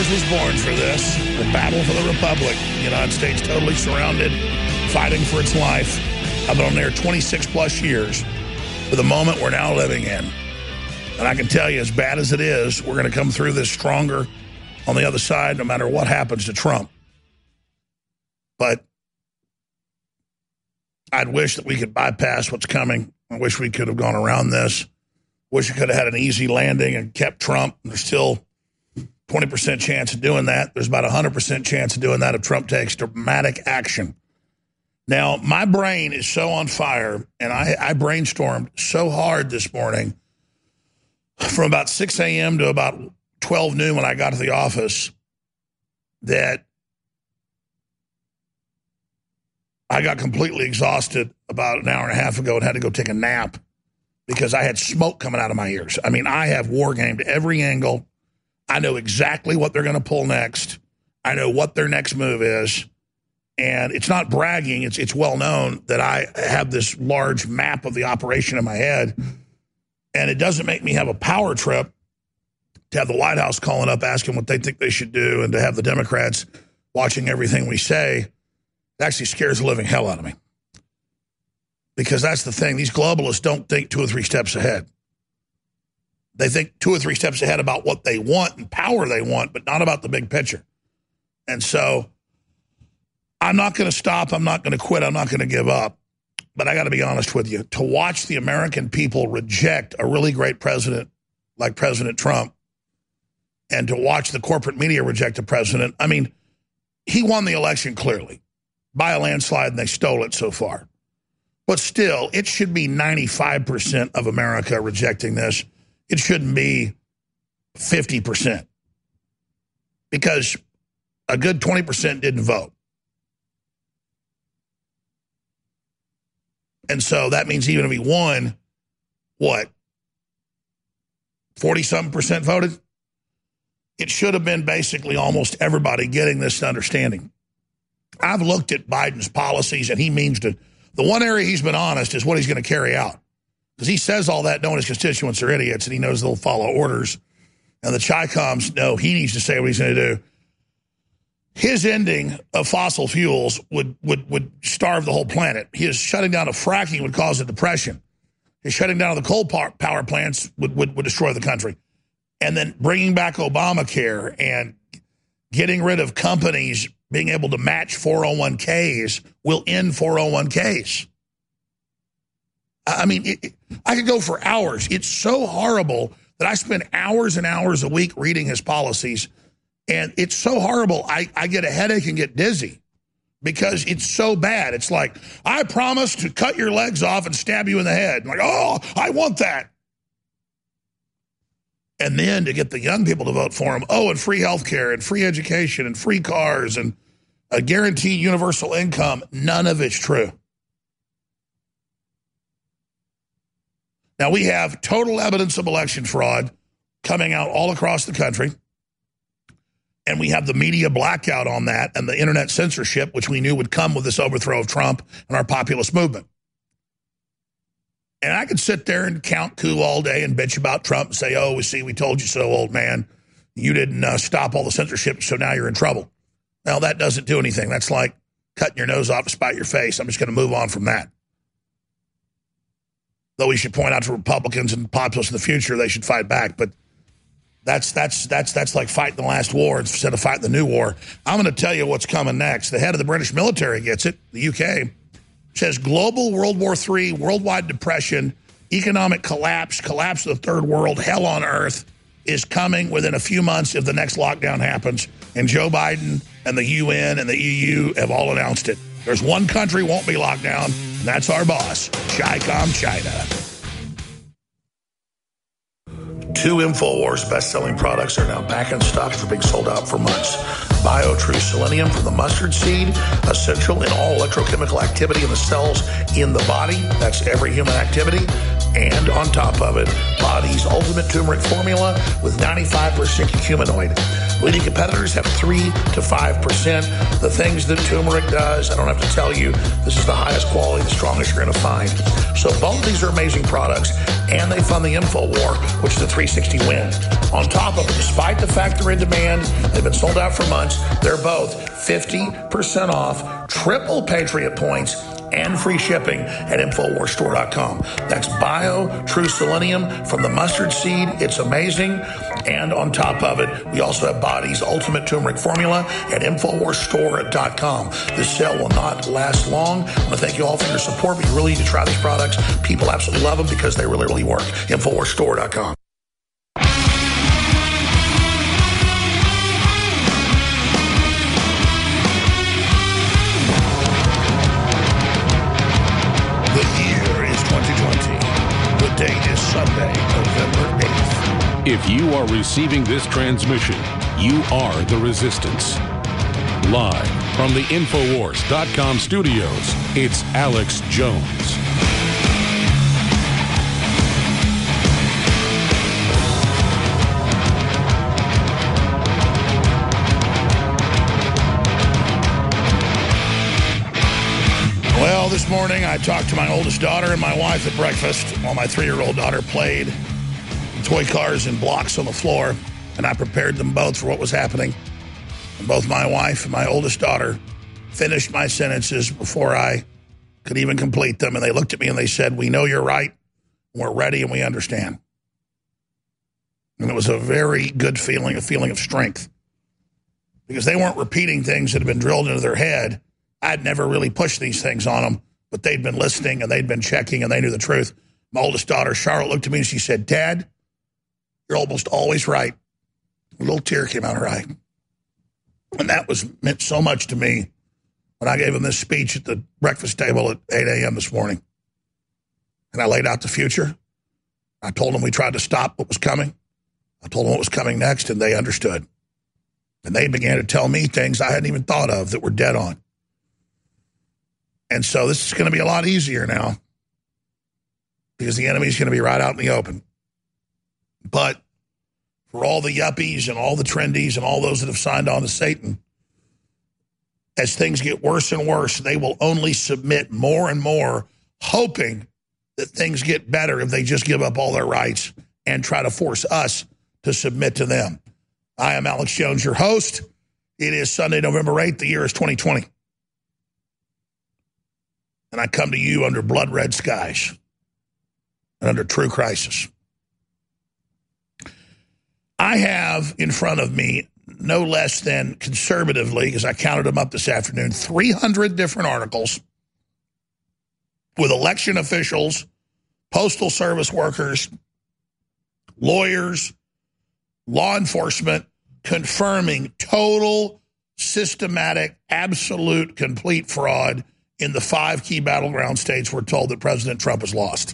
Wars was born for this. The battle for the Republic. The United States totally surrounded, fighting for its life. I've been on there 26 plus years for the moment we're now living in. And I can tell you, as bad as it is, we're going to come through this stronger on the other side, no matter what happens to Trump. But I'd wish that we could bypass what's coming. I wish we could have gone around this. Wish we could have had an easy landing and kept Trump. There's still 20% chance of doing that. There's about 100% chance of doing that if Trump takes dramatic action. Now, my brain is so on fire, and I brainstormed so hard this morning from about 6 a.m. to about 12 noon when I got to the office that I got completely exhausted about an hour and a half ago and had to go take a nap because I had smoke coming out of my ears. I mean, I have war gamed every angle. I know exactly what they're going to pull next. I know what their next move is. And it's not bragging. It's well known that I have this large map of the operation in my head. And it doesn't make me have a power trip to have the White House calling up, asking what they think they should do, and to have the Democrats watching everything we say. It actually scares the living hell out of me. Because that's the thing. These globalists don't think 2 or 3 steps ahead. They think 2 or 3 steps ahead about what they want and power they want, but not about the big picture. And so I'm not going to stop. I'm not going to quit. I'm not going to give up. But I got to be honest with you. To watch the American people reject a really great president like President Trump, and to watch the corporate media reject a president, I mean, he won the election clearly by a landslide, and they stole it so far. But still, it should be 95% of America rejecting this. It shouldn't be 50%. Because a good 20% didn't vote. And so that means even if he won, what, 40-something% voted? It should have been basically almost everybody getting this understanding. I've looked at Biden's policies, and he means to, the one area he's been honest is what he's going to carry out. Because he says all that knowing his constituents are idiots, and he knows they'll follow orders. And the Chi-Coms know he needs to say what he's going to do. His ending of fossil fuels would starve the whole planet. His shutting down of fracking would cause a depression. His shutting down of the coal power plants would destroy the country. And then bringing back Obamacare and getting rid of companies being able to match 401ks will end 401ks. I mean, I could go for hours. It's so horrible that I spend hours and hours a week reading his policies. And it's so horrible, I get a headache and get dizzy because it's so bad. It's like, I promise to cut your legs off and stab you in the head. I'm like, oh, I want that. And then to get the young people to vote for him, oh, and free health care and free education and free cars and a guaranteed universal income. None of it's true. Now, we have total evidence of election fraud coming out all across the country. And we have the media blackout on that and the internet censorship, which we knew would come with this overthrow of Trump and our populist movement. And I could sit there and count coup all day and bitch about Trump and say, oh, we told you so, old man. You didn't stop all the censorship, so now you're in trouble. Well, that doesn't do anything. That's like cutting your nose off to spite your face. I'm just going to move on from that. Though we should point out to Republicans and populists in the future, they should fight back. But that's like fighting the last war instead of fighting the new war. I'm going to tell you what's coming next. The head of the British military gets it, the UK, says global World War III, worldwide depression, economic collapse of the third world, hell on earth is coming within a few months if the next lockdown happens. And Joe Biden and the UN and the EU have all announced it. There's one country won't be locked down, and that's our boss, Chi-Com China. 2 InfoWars best-selling products are now back in stock after being sold out for months. BioTrue Selenium from the mustard seed, essential in all electrochemical activity in the cells in the body. That's every human activity. And on top of it, Body's Ultimate Turmeric Formula with 95% curcuminoid. Leading competitors have 3 to 5%. The things that turmeric does, I don't have to tell you, this is the highest quality, the strongest you're going to find. So both these are amazing products, and they fund the InfoWar, which is a 360 win. On top of it, despite the fact they're in demand, they've been sold out for months, they're both 50% off, triple Patriot points, and free shipping at InfoWarsStore.com. That's Bio True Selenium from the mustard seed. It's amazing. And on top of it, we also have Body's Ultimate Turmeric Formula at InfoWarsStore.com. This sale will not last long. I want to thank you all for your support. But you really need to try these products. People absolutely love them because they really, really work. InfoWarsStore.com. Date is Sunday, November 8th. If you are receiving this transmission, you are the resistance. Live from the Infowars.com studios, it's Alex Jones. Well, this morning I talked to my oldest daughter and my wife at breakfast while my 3-year-old daughter played toy cars and blocks on the floor, and I prepared them both for what was happening. And both my wife and my oldest daughter finished my sentences before I could even complete them, and they looked at me and they said, "We know you're right, we're ready, and we understand." And it was a very good feeling, a feeling of strength, because they weren't repeating things that had been drilled into their head. I'd never really pushed these things on them, but they'd been listening and they'd been checking and they knew the truth. My oldest daughter, Charlotte, looked at me and she said, "Dad, you're almost always right." A little tear came out of her eye. And that meant so much to me when I gave him this speech at the breakfast table at 8 a.m. this morning. And I laid out the future. I told them we tried to stop what was coming. I told them what was coming next, and they understood. And they began to tell me things I hadn't even thought of that were dead on. And so this is going to be a lot easier now because the enemy's going to be right out in the open. But for all the yuppies and all the trendies and all those that have signed on to Satan, as things get worse and worse, they will only submit more and more, hoping that things get better if they just give up all their rights and try to force us to submit to them. I am Alex Jones, your host. It is Sunday, November 8th. The year is 2020. And I come to you under blood red skies and under true crisis. I have in front of me no less than, conservatively, because I counted them up this afternoon, 300 different articles with election officials, postal service workers, lawyers, law enforcement, confirming total, systematic, absolute, complete fraud in the 5 key battleground states we're told that President Trump has lost.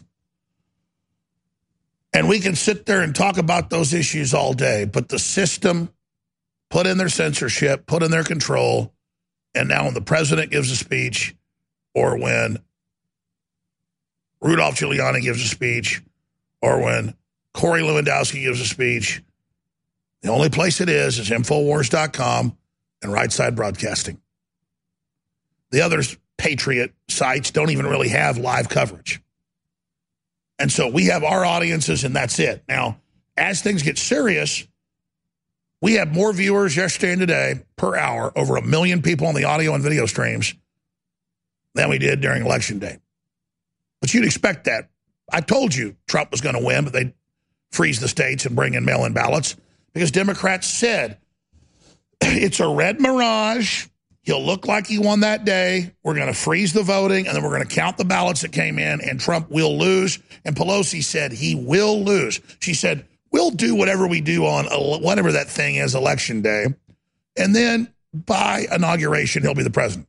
And we can sit there and talk about those issues all day, but the system put in their censorship, put in their control, and now when the president gives a speech or when Rudolph Giuliani gives a speech or when Corey Lewandowski gives a speech, the only place it is Infowars.com and Right Side Broadcasting. The others, Patriot sites, don't even really have live coverage. And so we have our audiences, and that's it. Now, as things get serious, we have more viewers yesterday and today per hour, over 1 million people on the audio and video streams than we did during Election Day. But you'd expect that. I told you Trump was going to win, but they'd freeze the states and bring in mail-in ballots because Democrats said it's a red mirage. He'll look like he won that day. We're going to freeze the voting, and then we're going to count the ballots that came in, and Trump will lose. And Pelosi said he will lose. She said, we'll do whatever we do on whatever that thing is, Election Day, and then by inauguration, he'll be the president.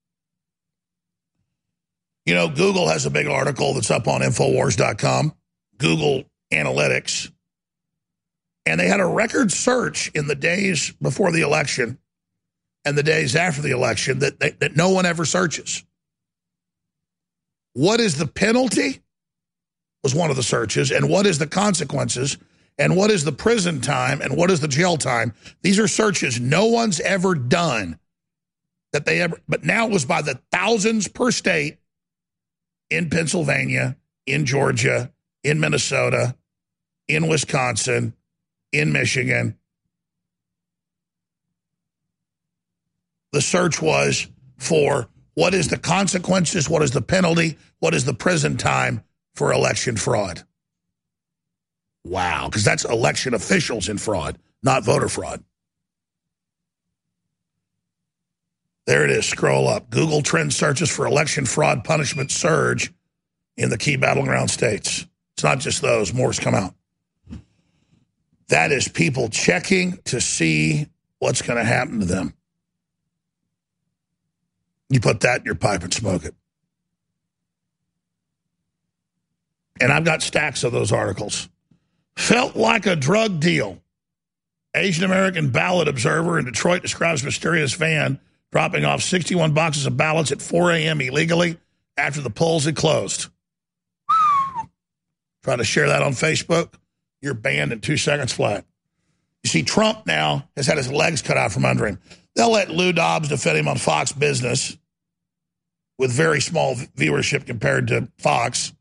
You know, Google has a big article that's up on Infowars.com, Google Analytics, and they had a record search in the days before the election and the days after the election that no one ever searches. What is the penalty? was one of the searches, and what is the consequences, and what is the prison time, and what is the jail time. These are searches no one's ever done that they ever, but now it was by the thousands per state in Pennsylvania, in Georgia, in Minnesota, in Wisconsin, in Michigan. The search was for what is the consequences, what is the penalty, what is the prison time for election fraud. Wow, because that's election officials in fraud, not voter fraud. There it is, scroll up. Google trend searches for election fraud punishment surge in the key battleground states. It's not just those, more's come out. That is people checking to see what's going to happen to them. You put that in your pipe and smoke it. And I've got stacks of those articles. Felt like a drug deal. Asian American ballot observer in Detroit describes mysterious van dropping off 61 boxes of ballots at 4 a.m. illegally after the polls had closed. Try to share that on Facebook. You're banned in 2 seconds flat. You see, Trump now has had his legs cut out from under him. They'll let Lou Dobbs defend him on Fox Business with very small viewership compared to Fox.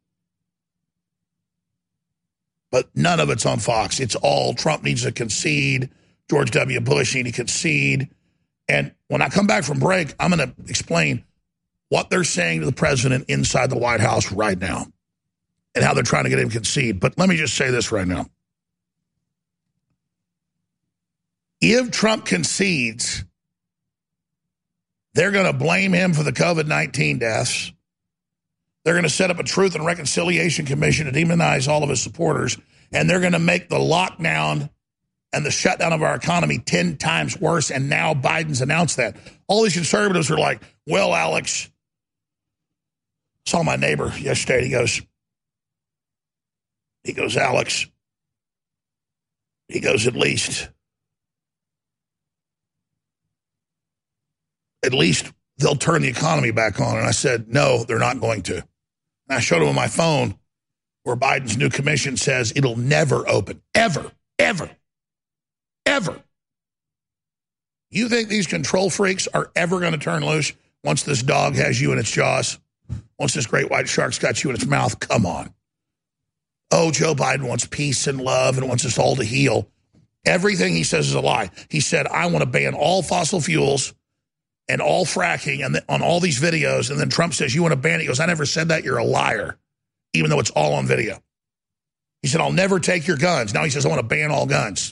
But none of it's on Fox. It's all Trump needs to concede. George W. Bush needs to concede. And when I come back from break, I'm going to explain what they're saying to the president inside the White House right now and how they're trying to get him to concede. But let me just say this right now. If Trump concedes, they're going to blame him for the COVID-19 deaths. They're going to set up a Truth and Reconciliation Commission to demonize all of his supporters, and they're going to make the lockdown and the shutdown of our economy 10 times worse, and now Biden's announced that. All these conservatives are like, well, Alex, saw my neighbor yesterday, he goes, Alex, at least they'll turn the economy back on. And I said, no, they're not going to. And I showed him on my phone where Biden's new commission says it'll never open, ever, ever, ever. You think these control freaks are ever going to turn loose once this dog has you in its jaws? Once this great white shark's got you in its mouth? Come on. Oh, Joe Biden wants peace and love and wants us all to heal. Everything he says is a lie. He said, I want to ban all fossil fuels and all fracking and on all these videos. And then Trump says, you want to ban it? He goes, I never said that. You're a liar, even though it's all on video. He said, I'll never take your guns. Now he says, I want to ban all guns.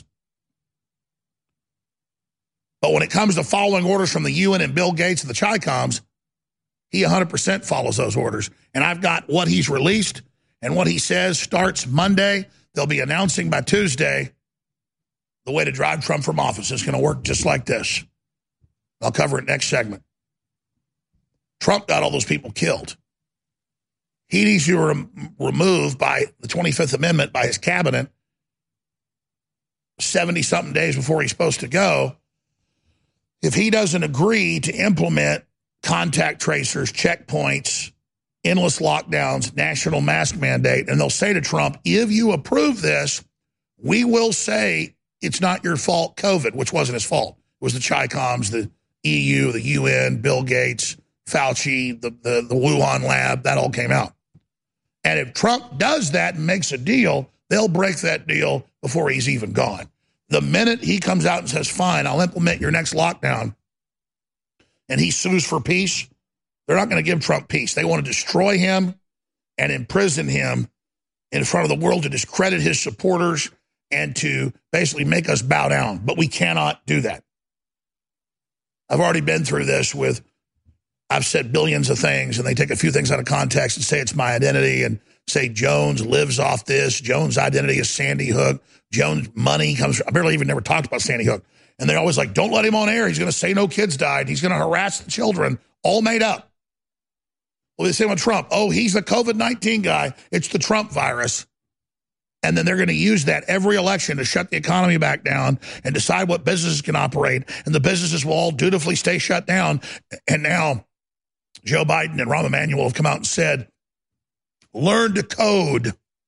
But when it comes to following orders from the UN and Bill Gates and the Chi-Coms, he 100% follows those orders. And I've got what he's released and what he says starts Monday. They'll be announcing by Tuesday the way to drive Trump from office. It's going to work just like this. I'll cover it next segment. Trump got all those people killed. He needs to be removed by the 25th Amendment by his cabinet 70-something days before he's supposed to go. If he doesn't agree to implement contact tracers, checkpoints, endless lockdowns, national mask mandate, and they'll say to Trump, if you approve this, we will say it's not your fault, COVID, which wasn't his fault. It was the Chi-Coms, the EU, the UN, Bill Gates, Fauci, the Wuhan lab, that all came out. And if Trump does that and makes a deal, they'll break that deal before he's even gone. The minute he comes out and says, fine, I'll implement your next lockdown, and he sues for peace, they're not going to give Trump peace. They want to destroy him and imprison him in front of the world to discredit his supporters and to basically make us bow down. But we cannot do that. I've already been through this with, I've said billions of things, and they take a few things out of context and say it's my identity and say Jones lives off this. Jones' identity is Sandy Hook. Jones' money comes from, I barely even never talked about Sandy Hook. And they're always like, don't let him on air. He's going to say no kids died. He's going to harass the children. All made up. Well, they say with Trump, oh, he's the COVID-19 guy. It's the Trump virus. And then they're going to use that every election to shut the economy back down and decide what businesses can operate. And the businesses will all dutifully stay shut down. And now Joe Biden and Rahm Emanuel have come out and said, learn to code.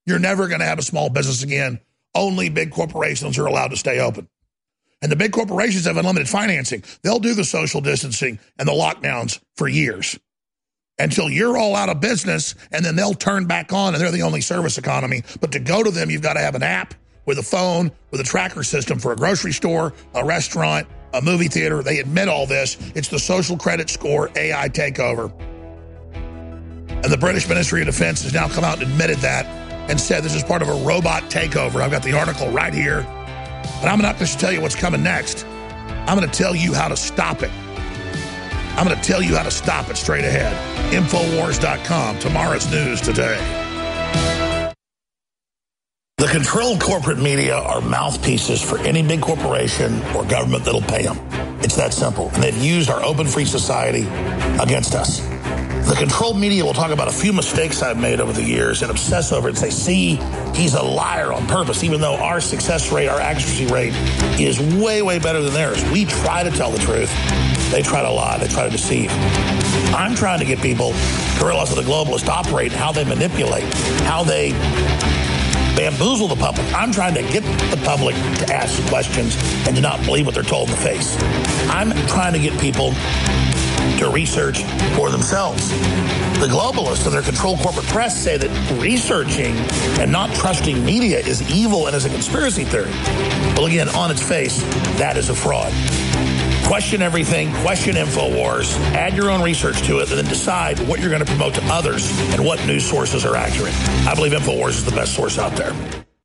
You're never going to have a small business again. Only big corporations are allowed to stay open. And the big corporations have unlimited financing. They'll do the social distancing and the lockdowns for years until you're all out of business, and then they'll turn back on, and they're the only service economy. But to go to them, you've got to have an app with a phone, with a tracker system for a grocery store, a restaurant, a movie theater. They admit all this. It's the social credit score AI takeover. And the British Ministry of Defense has now come out and admitted that and said this is part of a robot takeover. I've got the article right here. But I'm not just tell you what's coming next. I'm going to tell you how to stop it. I'm going to tell you how to stop it straight ahead. Infowars.com, tomorrow's news today. The controlled corporate media are mouthpieces for any big corporation or government that'll pay them. It's that simple. And they've used our open free society against us. The controlled media will talk about a few mistakes I've made over the years and obsess over it and say, see, he's a liar on purpose, even though our success rate, our accuracy rate is way, way better than theirs. We try to tell the truth. They try to lie. They try to deceive. I'm trying to get people to realize how the globalists operate, how they manipulate, how they bamboozle the public. I'm trying to get the public to ask questions and to not believe what they're told in the face. I'm trying to get people to research for themselves. The globalists and their controlled corporate press say that researching and not trusting media is evil and is a conspiracy theory. Well, again, on its face, that is a fraud. Question everything, question InfoWars, add your own research to it, and then decide what you're going to promote to others and what news sources are accurate. I believe InfoWars is the best source out there.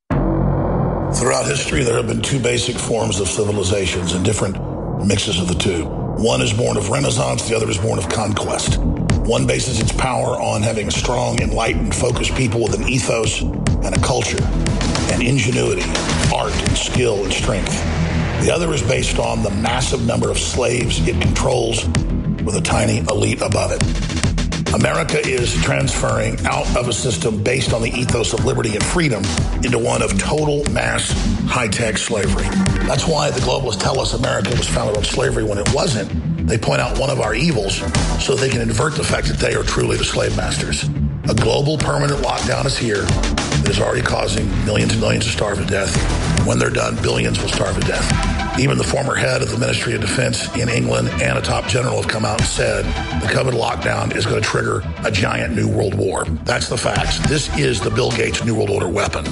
Throughout history, there have been two basic forms of civilizations and different mixes of the two. One is born of Renaissance, the other is born of conquest. One bases its power on having strong, enlightened, focused people with an ethos and a culture, and ingenuity, art, and skill, and strength. The other is based on the massive number of slaves it controls with a tiny elite above it. America is transferring out of a system based on the ethos of liberty and freedom into one of total mass high-tech slavery. That's why the globalists tell us America was founded on slavery when it wasn't. They point out one of our evils so they can invert the fact that they are truly the slave masters. A global permanent lockdown is here that is already causing millions and millions to starve to death. When they're done, billions will starve to death. Even the former head of the Ministry of Defense in England and a top general have come out and said the COVID lockdown is going to trigger a giant new world war. That's the facts. This is the Bill Gates New World Order weapon.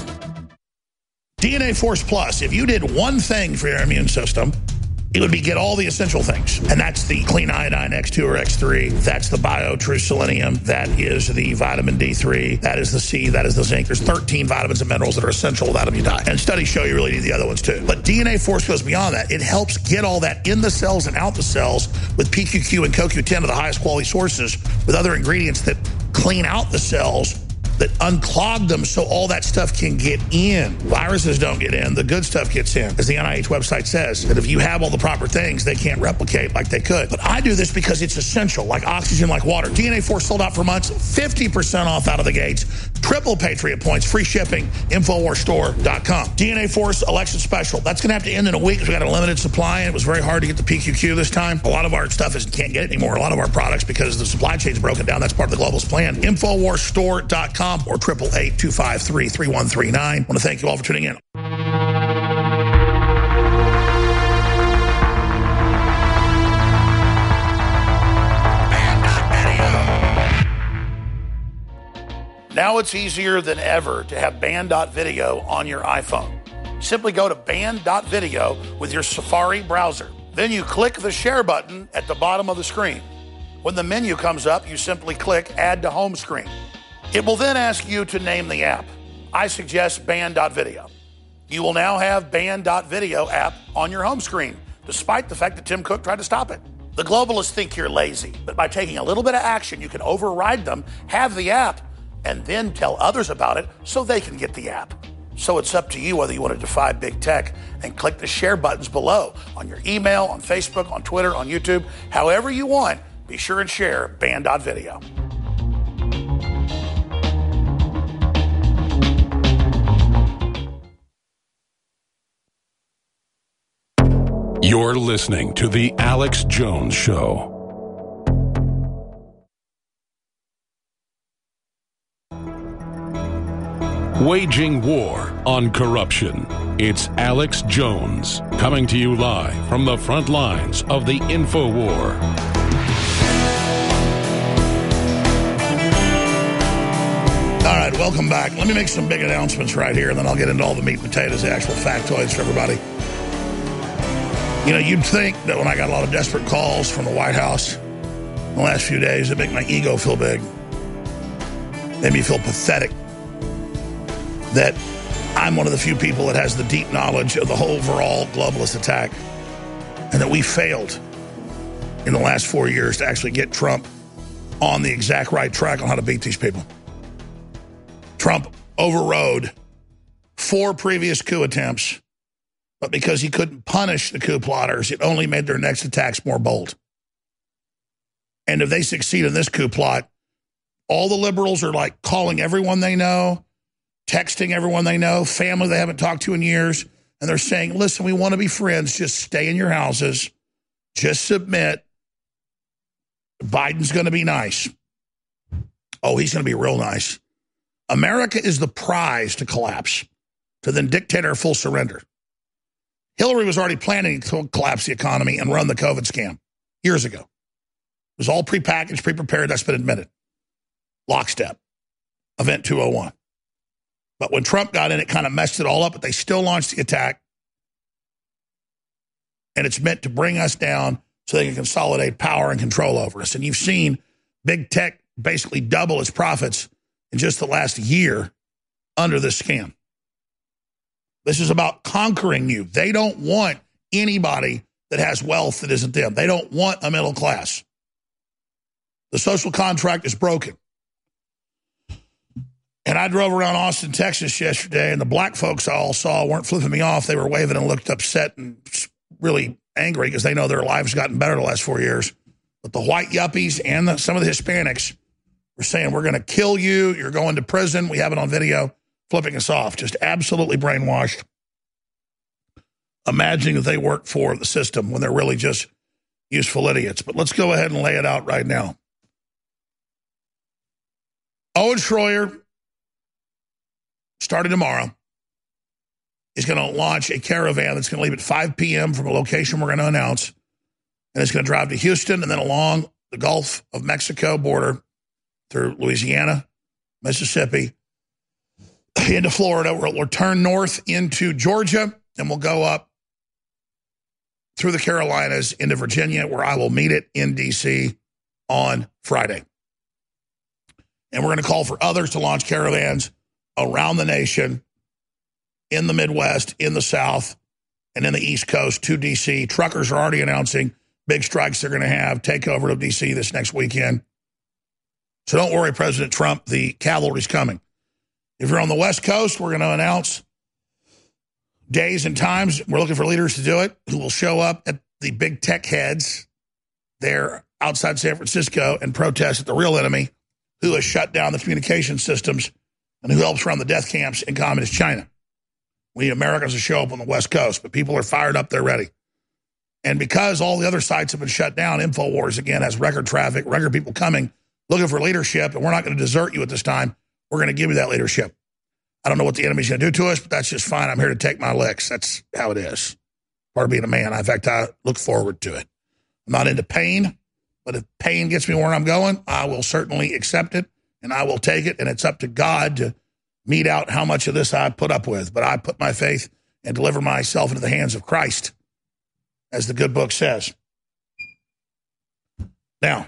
DNA Force Plus, if you did one thing for your immune system, it would be get all the essential things. And that's the clean iodine X2 or X3. That's the BioTrue Selenium. That is the vitamin D3. That is the C. That is the zinc. There's 13 vitamins and minerals that are essential. Without them, you die. And studies show you really need the other ones too. But DNA Force goes beyond that. It helps get all that in the cells and out the cells with PQQ and CoQ10 of the highest quality sources with other ingredients that clean out the cells, that unclog them so all that stuff can get in. Viruses don't get in. The good stuff gets in. As the NIH website says, that if you have all the proper things, they can't replicate like they could. But I do this because it's essential, like oxygen, like water. DNA Force sold out for months, 50% off out of the gates, triple Patriot points, free shipping, InfoWarsStore.com. DNA Force election special. That's going to have to end in a week because we got a limited supply, and it was very hard to get the PQQ this time. A lot of our stuff can't get it anymore. A lot of our products, because the supply chain's broken down. That's part of the globalist plan. InfoWarsStore.com. or 888-253-3139. I want to thank you all for tuning in. Now it's easier than ever to have band.video on your iPhone. Simply go to band.video with your Safari browser. Then you click the share button at the bottom of the screen. When the menu comes up, you simply click Add to Home Screen. It will then ask you to name the app. I suggest Band.video. You will now have Band.video app on your home screen, despite the fact that Tim Cook tried to stop it. The globalists think you're lazy, but by taking a little bit of action, you can override them, have the app, and then tell others about it so they can get the app. So it's up to you whether you want to defy big tech and click the share buttons below on your email, on Facebook, on Twitter, on YouTube, however you want. Be sure and share Band.video. You're listening to The Alex Jones Show. waging war on corruption. It's Alex Jones, coming to you live from the front lines of the InfoWar. All right, welcome back. Let me make some big announcements right here, and then I'll get into all the meat and potatoes, the actual factoids for everybody. You know, you'd think that when I got a lot of desperate calls from the White House in the last few days, it made my ego feel big. Made me feel pathetic that I'm one of the few people that has the deep knowledge of the whole overall globalist attack, and that we failed in the last 4 years to actually get Trump on the exact right track on how to beat these people. Trump overrode 4 previous coup attempts, but because he couldn't punish the coup plotters, it only made their next attacks more bold. And if they succeed in this coup plot, all the liberals are like calling everyone they know, texting everyone they know, family they haven't talked to in years, and they're saying, listen, we want to be friends, just stay in your houses, just submit. Biden's going to be nice. Oh, he's going to be real nice. America is the prize to collapse, to then dictate our full surrender. Hillary was already planning to collapse the economy and run the COVID scam years ago. It was all prepackaged, pre-prepared, that's been admitted. Lockstep. Event 201. But when Trump got in, it kind of messed it all up, but they still launched the attack. And it's meant to bring us down so they can consolidate power and control over us. And you've seen big tech basically double its profits in just the last year under this scam. This is about conquering you. They don't want anybody that has wealth that isn't them. They don't want a middle class. The social contract is broken. And I drove around Austin, Texas yesterday, and the black folks I all saw weren't flipping me off. They were waving and looked upset and really angry because they know their lives gotten better the last 4 years. But the white yuppies and some of the Hispanics were saying, we're going to kill you. You're going to prison. We have it on video, flipping us off. Just absolutely brainwashed. Imagining that they work for the system when they're really just useful idiots. But let's go ahead and lay it out right now. Owen Schroyer, starting tomorrow, is going to launch a caravan that's going to leave at 5 p.m. from a location we're going to announce. And it's going to drive to Houston and then along the Gulf of Mexico border through Louisiana, Mississippi, into Florida. We'll turn north into Georgia, and we'll go up through the Carolinas into Virginia, where I will meet it in D.C. on Friday. And we're going to call for others to launch caravans around the nation, in the Midwest, in the South, and in the East Coast to D.C. Truckers are already announcing big strikes they're going to have, takeover of D.C. this next weekend. So don't worry, President Trump, the cavalry's coming. If you're on the West Coast, we're going to announce days and times. We're looking for leaders to do it who will show up at the big tech heads there outside San Francisco and protest at the real enemy who has shut down the communication systems and who helps run the death camps in communist China. We need Americans to show up on the West Coast, but people are fired up. They're ready. And because all the other sites have been shut down, InfoWars, again, has record traffic, record people coming, looking for leadership, and we're not going to desert you at this time. We're going to give you that leadership. I don't know what the enemy's going to do to us, but that's just fine. I'm here to take my licks. That's how it is. Part of being a man. In fact, I look forward to it. I'm not into pain, but if pain gets me where I'm going, I will certainly accept it, and I will take it, and it's up to God to mete out how much of this I put up with. But I put my faith and deliver myself into the hands of Christ, as the good book says. Now,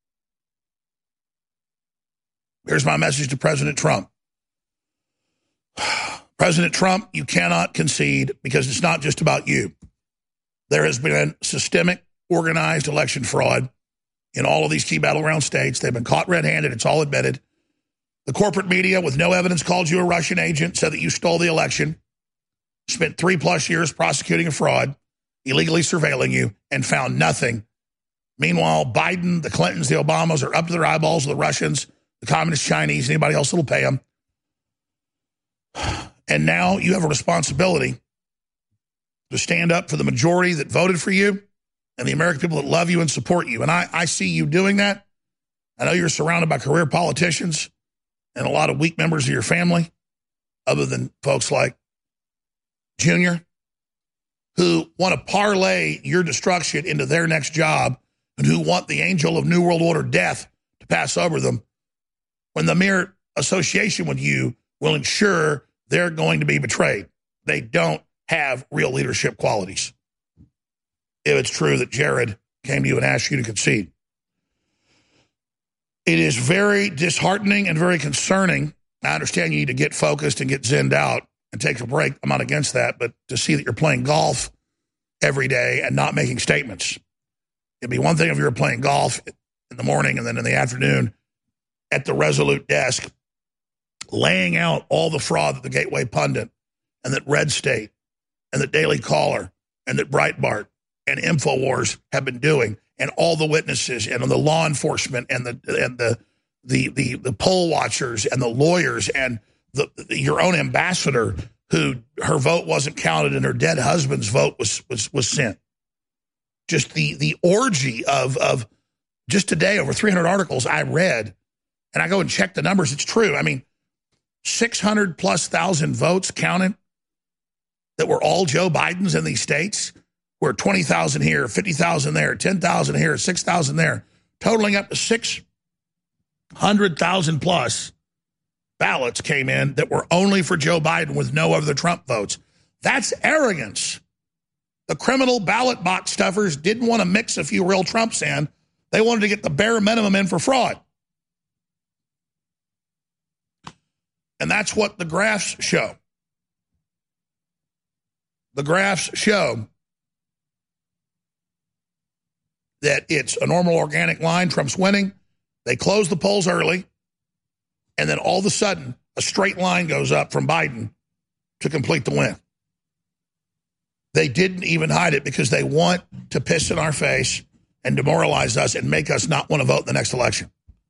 here's my message to President Trump. President Trump, you cannot concede because it's not just about you. There has been systemic, organized election fraud in all of these key battleground states. They've been caught red-handed. It's all admitted. The corporate media, with no evidence, called you a Russian agent, said that you stole the election, spent 3+ years prosecuting a fraud, illegally surveilling you, and found nothing. Meanwhile, Biden, the Clintons, the Obamas are up to their eyeballs with the Russians, the communist Chinese, anybody else that'll pay them. And now you have a responsibility to stand up for the majority that voted for you and the American people that love you and support you. And I see you doing that. I know you're surrounded by career politicians and a lot of weak members of your family. other than folks like Junior, who want to parlay your destruction into their next job and who want the angel of New World Order death to pass over them, when the mere association with you will ensure they're going to be betrayed. They don't have real leadership qualities. If it's true that Jared came to you and asked you to concede. It is very disheartening and very concerning. I understand you need to get focused and get zenned out and take a break. I'm not against that, but to see that you're playing golf every day and not making statements. It'd be one thing if you were playing golf in the morning and then in the afternoon at the Resolute desk, laying out all the fraud that the Gateway Pundit and that Red State and the Daily Caller and that Breitbart and InfoWars have been doing, and all the witnesses and the law enforcement and the poll watchers and the lawyers and your own ambassador, who her vote wasn't counted and her dead husband's vote was sent. Just the orgy of just today, over 300 articles I read, and I go and check the numbers. It's true. I mean, 600,000+ votes counted that were all Joe Biden's in these states, where 20,000 here, 50,000 there, 10,000 here, 6,000 there, totaling up to 600,000+ ballots came in that were only for Joe Biden with no other Trump votes. That's arrogance. The criminal ballot box stuffers didn't want to mix a few real Trumps in. They wanted to get the bare minimum in for fraud. And that's what the graphs show. The graphs show that it's a normal organic line. Trump's winning. They close the polls early. And then all of a sudden, a straight line goes up from Biden to complete the win. They didn't even hide it because they want to piss in our face and demoralize us and make us not want to vote in the next election.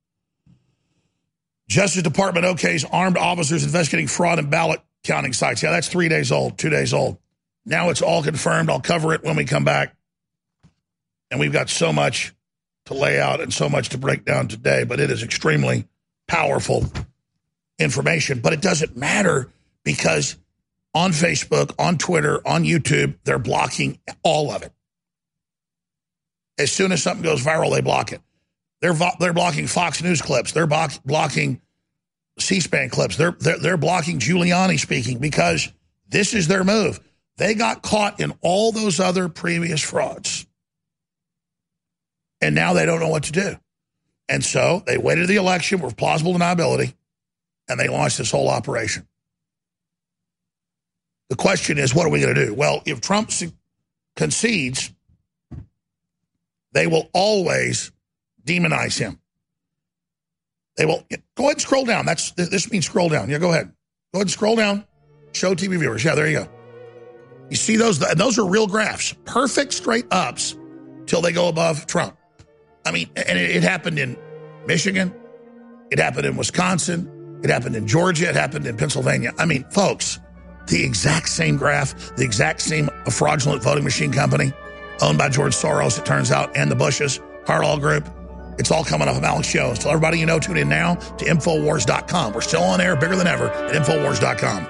Justice Department OKs armed officers investigating fraud in ballot counting sites. Yeah, that's 3 days old, 2 days old. Now it's all confirmed. I'll cover it when we come back. And we've got so much to lay out and so much to break down today, but it is extremely powerful information. But it doesn't matter because on Facebook, on Twitter, on YouTube, they're blocking all of it. As soon as something goes viral, they block it. They're blocking Fox News clips. They're blocking C-SPAN clips. They're blocking Giuliani speaking because this is their move. They got caught in all those other previous frauds. And now they don't know what to do. And so they waited the election with plausible deniability, and they launched this whole operation. The question is, what are we going to do? Well, if Trump concedes, they will always demonize him. They will. Go ahead and scroll down. This means scroll down. Yeah, go ahead. Go ahead and scroll down. Show TV viewers. Yeah, there you go. You see those? Those are real graphs. Perfect straight ups till they go above Trump. I mean, and it happened in Michigan. It happened in Wisconsin. It happened in Georgia. It happened in Pennsylvania. I mean, folks, the exact same graph, the exact same fraudulent voting machine company owned by George Soros, it turns out, and the Bushes, Carlyle Group. It's all coming up on Alex Jones. Tell everybody you know, tune in now to Infowars.com. We're still on air, bigger than ever, at Infowars.com.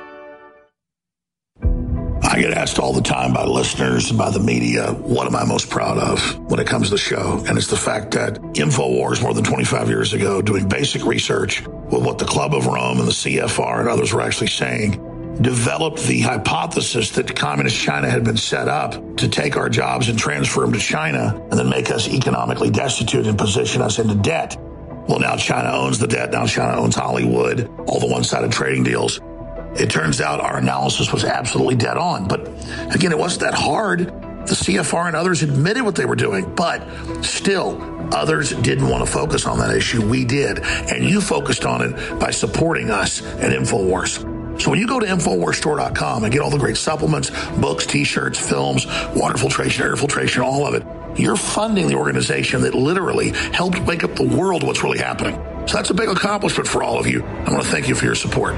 I get asked all the time by listeners and by the media, what am I most proud of when it comes to the show? And it's the fact that InfoWars, more than 25 years ago, doing basic research with what the Club of Rome and the CFR and others were actually saying, developed the hypothesis that communist China had been set up to take our jobs and transfer them to China and then make us economically destitute and position us into debt. Well, now China owns the debt. Now China owns Hollywood, all the one-sided trading deals. It turns out our analysis was absolutely dead on. But again, it wasn't that hard. The CFR and others admitted what they were doing, but still, others didn't want to focus on that issue. We did. And you focused on it by supporting us at InfoWars. So when you go to InfoWarsStore.com and get all the great supplements, books, T-shirts, films, water filtration, air filtration, all of it, you're funding the organization that literally helped wake up the world what's really happening. So that's a big accomplishment for all of you. I want to thank you for your support.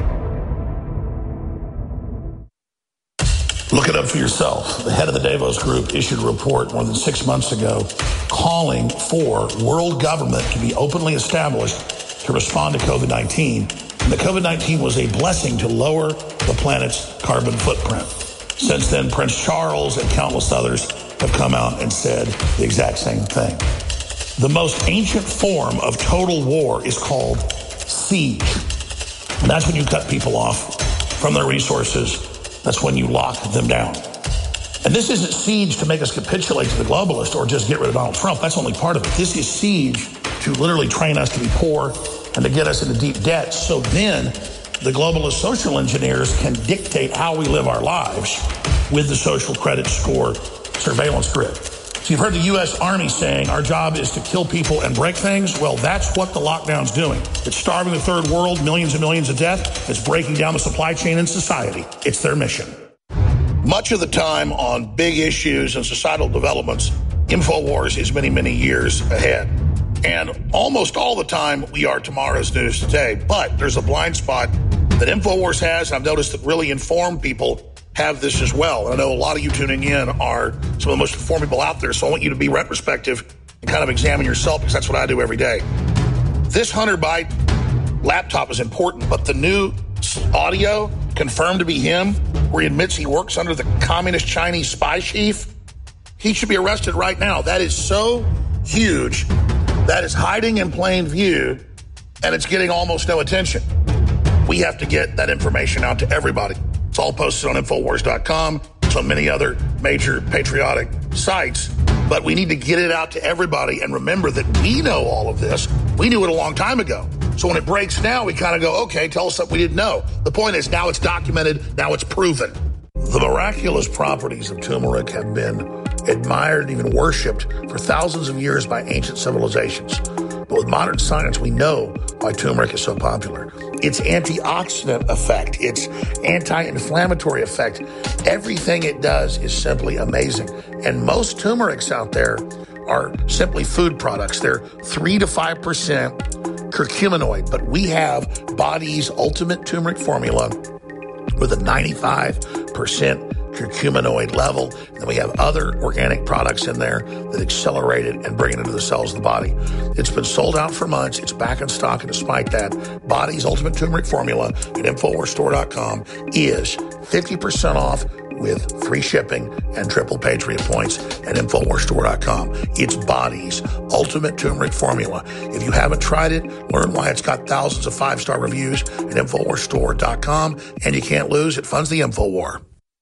Look it up for yourself. The head of the Davos Group issued a report more than 6 months ago calling for world government to be openly established to respond to COVID-19. And the COVID-19 was a blessing to lower the planet's carbon footprint. Since then, Prince Charles and countless others have come out and said the exact same thing. The most ancient form of total war is called siege. And that's when you cut people off from their resources. That's when you lock them down. And this isn't siege to make us capitulate to the globalists or just get rid of Donald Trump. That's only part of it. This is siege to literally train us to be poor and to get us into deep debt. So then the globalist social engineers can dictate how we live our lives with the social credit score surveillance grid. So you've heard the U.S. Army saying our job is to kill people and break things. Well, that's what the lockdown's doing. It's starving the third world, millions and millions of death. It's breaking down the supply chain in society. It's their mission. Much of the time on big issues and societal developments, InfoWars is many, many years ahead. And almost all the time, we are tomorrow's news today. But there's a blind spot that InfoWars has. I've noticed that really informed people have this as well. And I know a lot of you tuning in are some of the most informed people out there. So I want you to be retrospective and kind of examine yourself, because that's what I do every day. This Hunter Biden laptop is important, but the new audio confirmed to be him, where he admits he works under the communist Chinese spy chief, he should be arrested right now. That is so huge. That is hiding in plain view, and it's getting almost no attention. We have to get that information out to everybody. It's all posted on Infowars.com. It's on many other major patriotic sites. But we need to get it out to everybody and remember that we know all of this. We knew it a long time ago. So when it breaks now, we kind of go, okay, tell us something we didn't know. The point is, now it's documented, now it's proven. The miraculous properties of turmeric have been admired and even worshipped for thousands of years by ancient civilizations. But with modern science, we know why turmeric is so popular. Its antioxidant effect, its anti-inflammatory effect, everything it does is simply amazing. And most turmerics out there are simply food products. They're 3 to 5% curcuminoid, but we have Body's ultimate turmeric formula with a 95% curcuminoid level. And then we have other organic products in there that accelerate it and bring it into the cells of the body. It's been sold out for months. It's back in stock. And despite that, Body's ultimate turmeric formula at InfoWarsStore.com is 50% off with free shipping and triple Patriot points at InfoWarsStore.com. It's Body's ultimate turmeric formula. If you haven't tried it, learn why it's got thousands of 5-star reviews at InfoWarsStore.com. And you can't lose. It funds the InfoWar.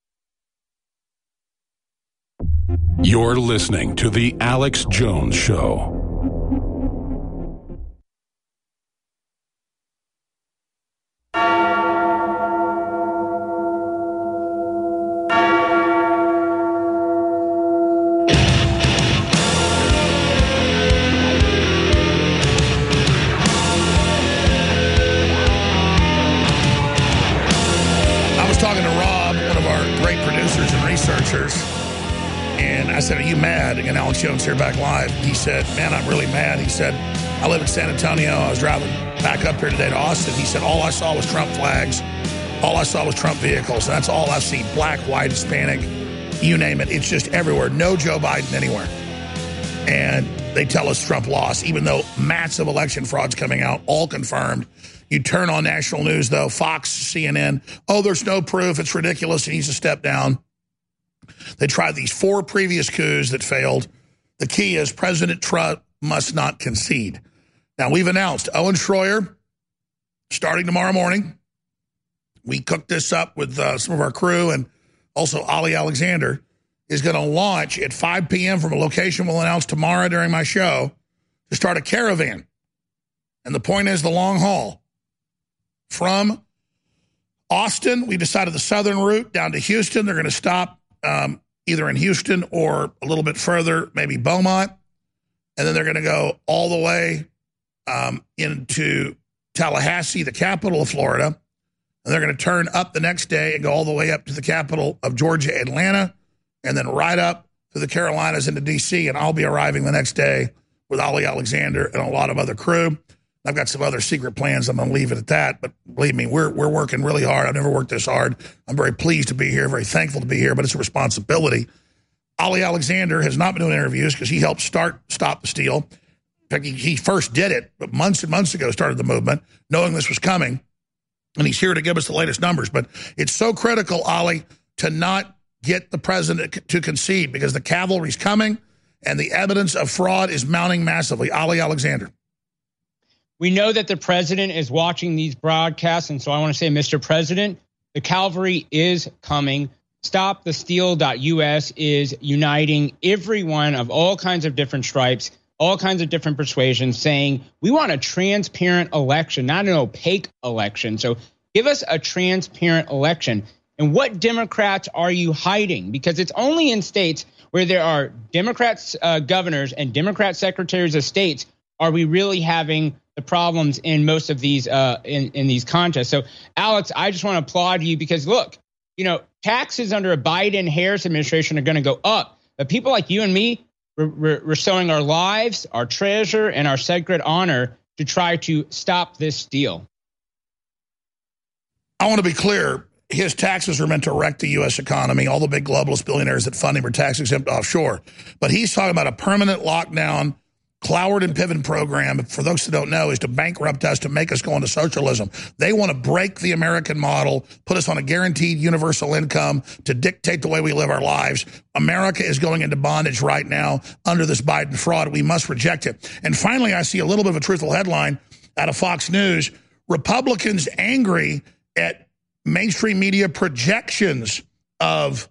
You're listening to The Alex Jones Show. I was talking to Rob, one of our great producers and researchers, and I said, are you mad? And Alex Jones here back live. He said, man, I'm really mad. He said, I live in San Antonio. I was driving back up here today to Austin. He said, all I saw was Trump flags. All I saw was Trump vehicles. That's all I've seen. Black, white, Hispanic, you name it. It's just everywhere. No Joe Biden anywhere. And they tell us Trump lost, even though massive election fraud's coming out, all confirmed. You turn on national news, though, Fox, CNN. Oh, there's no proof. It's ridiculous. He needs to step down. They tried these 4 previous coups that failed. The key is President Trump must not concede. Now, we've announced Owen Schroyer starting tomorrow morning. We cooked this up with some of our crew, and also Ali Alexander is going to launch at 5 p.m. from a location we'll announce tomorrow during my show to start a caravan. And the point is the long haul. From Austin, we decided the southern route down to Houston. They're going to stop either in Houston or a little bit further, maybe Beaumont. And then they're going to go all the way into Tallahassee, the capital of Florida. And they're going to turn up the next day and go all the way up to the capital of Georgia, Atlanta, and then right up to the Carolinas into D.C. And I'll be arriving the next day with Ali Alexander and a lot of other crew. I've got some other secret plans. I'm going to leave it at that. But believe me, we're working really hard. I've never worked this hard. I'm very pleased to be here, very thankful to be here, but it's a responsibility. Ali Alexander has not been doing interviews because he helped Stop the Steal. In fact, he first did it, but months and months ago started the movement, knowing this was coming. And he's here to give us the latest numbers. But it's so critical, Ollie, to not get the president to concede because the cavalry's coming and the evidence of fraud is mounting massively. Ollie Alexander. We know that the president is watching these broadcasts, and so I want to say, Mr. President, the cavalry is coming. StopTheSteal.us is uniting everyone of all kinds of different stripes, all kinds of different persuasions, saying we want a transparent election, not an opaque election. So give us a transparent election. And what Democrats are you hiding? Because it's only in states where there are Democrats governors and Democrat secretaries of states are we really having the problems in most of these in these contests. So, Alex, I just want to applaud you because, look, you know, taxes under a Biden-Harris administration are going to go up. But people like you and me, we're sowing our lives, our treasure, and our sacred honor to try to stop this deal. I want to be clear. His taxes are meant to wreck the U.S. economy. All the big globalist billionaires that fund him are tax-exempt offshore. But he's talking about a permanent lockdown, Cloward and Piven program, for those that don't know, is to bankrupt us, to make us go into socialism. They want to break the American model, put us on a guaranteed universal income to dictate the way we live our lives. America is going into bondage right now under this Biden fraud. We must reject it. And finally, I see a little bit of a truthful headline out of Fox News. Republicans angry at mainstream media projections of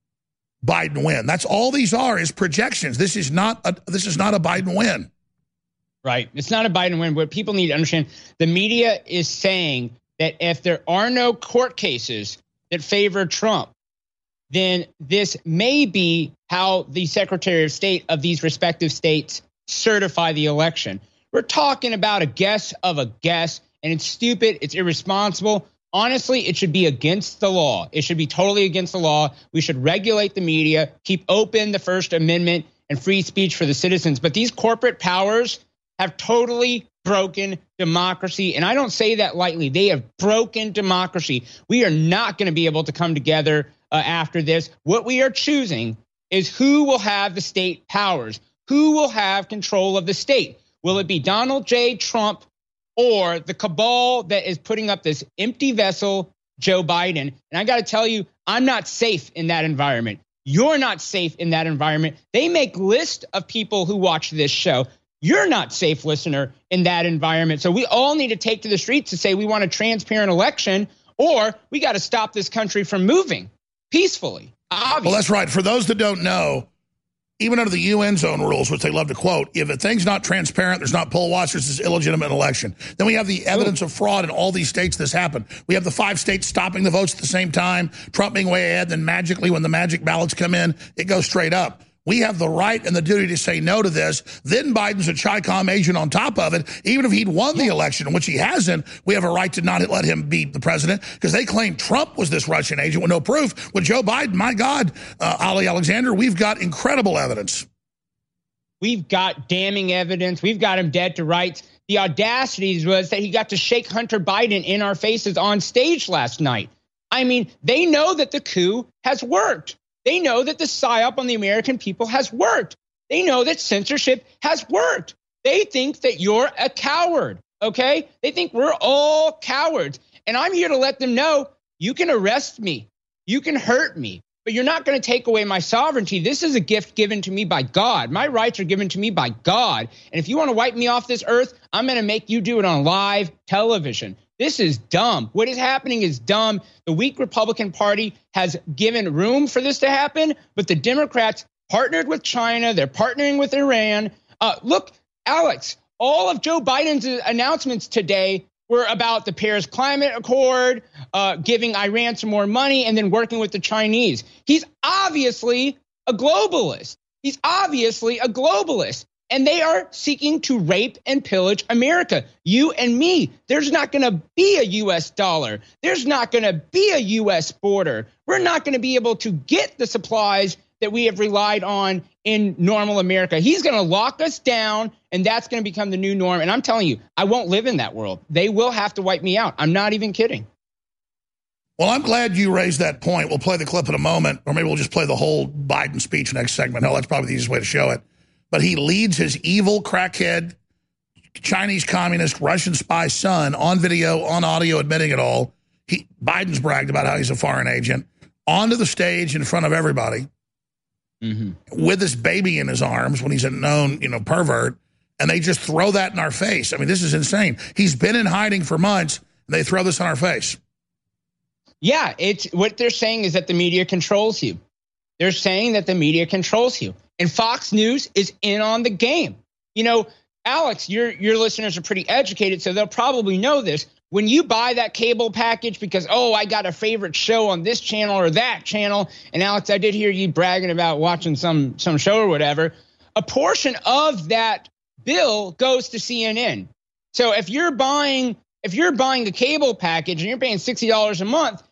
Biden win. That's all these are, is projections. This is not a Biden win. Right. It's not a Biden win. What people need to understand, the media is saying that if there are no court cases that favor Trump, then this may be how the Secretary of State of these respective states certify the election. We're talking about a guess of a guess, and it's stupid. It's irresponsible. Honestly, it should be against the law. It should be totally against the law. We should regulate the media, keep open the First Amendment and free speech for the citizens. But these corporate powers have totally broken democracy. And I don't say that lightly. They have broken democracy. We are not going to be able to come together after this. What we are choosing is who will have the state powers, who will have control of the state. Will it be Donald J. Trump or the cabal that is putting up this empty vessel, Joe Biden? And I got to tell you, I'm not safe in that environment. You're not safe in that environment. They make lists of people who watch this show. You're not safe, listener, in that environment. So we all need to take to the streets to say we want a transparent election, or we got to stop this country from moving peacefully. Obviously. Well, that's right. For those that don't know, even under the UN zone rules, which they love to quote, if a thing's not transparent, there's not poll watchers, it's an illegitimate election. Then we have the evidence of fraud in all these states this happened. We have the 5 states stopping the votes at the same time, Trump being way ahead, then magically when the magic ballots come in, it goes straight up. We have the right and the duty to say no to this. Then Biden's a Chi-Com agent on top of it. Even if he'd won the election, which he hasn't, we have a right to not let him be the president because they claim Trump was this Russian agent with no proof. With Joe Biden, my God, Ollie Alexander, we've got incredible evidence. We've got damning evidence. We've got him dead to rights. The audacity was that he got to shake Hunter Biden in our faces on stage last night. I mean, they know that the coup has worked. They know that the psyop on the American people has worked. They know that censorship has worked. They think that you're a coward, okay? They think we're all cowards. And I'm here to let them know you can arrest me. You can hurt me, but you're not going to take away my sovereignty. This is a gift given to me by God. My rights are given to me by God. And if you want to wipe me off this earth, I'm going to make you do it on live television. This is dumb. What is happening is dumb. The weak Republican Party has given room for this to happen, but the Democrats partnered with China. They're partnering with Iran. Look, Alex, all of Joe Biden's announcements today were about the Paris Climate Accord, giving Iran some more money, and then working with the Chinese. He's obviously a globalist. He's obviously a globalist. And they are seeking to rape and pillage America. You and me. There's not going to be a U.S. dollar. There's not going to be a U.S. border. We're not going to be able to get the supplies that we have relied on in normal America. He's going to lock us down, and that's going to become the new norm. And I'm telling you, I won't live in that world. They will have to wipe me out. I'm not even kidding. Well, I'm glad you raised that point. We'll play the clip in a moment, or maybe we'll just play the whole Biden speech next segment. Hell, that's probably the easiest way to show it. But he leads his evil crackhead Chinese communist Russian spy son on video, on audio, admitting it all. Biden's bragged about how he's a foreign agent onto the stage in front of everybody with this baby in his arms when he's a known, pervert. And they just throw that in our face. I mean, this is insane. He's been in hiding for months, and they throw this in our face. Yeah, it's what they're saying is that the media controls you. They're saying that the media controls you. And Fox News is in on the game. Alex, your listeners are pretty educated, so they'll probably know this. When you buy that cable package because, I got a favorite show on this channel or that channel, and Alex, I did hear you bragging about watching some show or whatever, a portion of that bill goes to CNN. So if you're buying a cable package and you're paying $60 a month,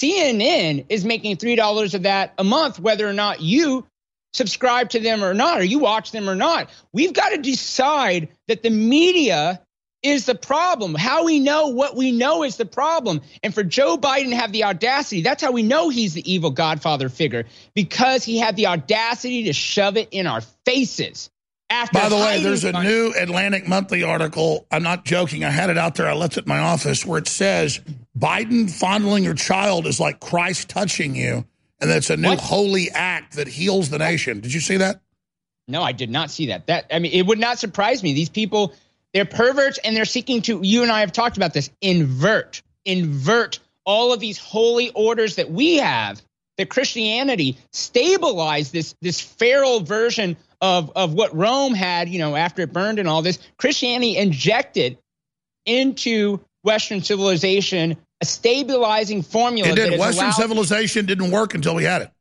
CNN is making $3 of that a month, whether or not you subscribe to them or not, or you watch them or not. We've got to decide that the media is the problem. How we know what we know is the problem. And for Joe Biden to have the audacity, that's how we know he's the evil godfather figure, because he had the audacity to shove it in our faces. By the way, there's a new Atlantic Monthly article. I'm not joking. I had it out there. I left it in my office where it says Biden fondling your child is like Christ touching you. And that's a new holy act that heals the nation. Did you see that? No, I did not see that. It would not surprise me. These people, they're perverts, and they're seeking to, you and I have talked about this, invert all of these holy orders that we have, that Christianity stabilized this feral version of what Rome had, after it burned and all this. Christianity injected into Western civilization a stabilizing formula. It did. Western civilization didn't work until we had it.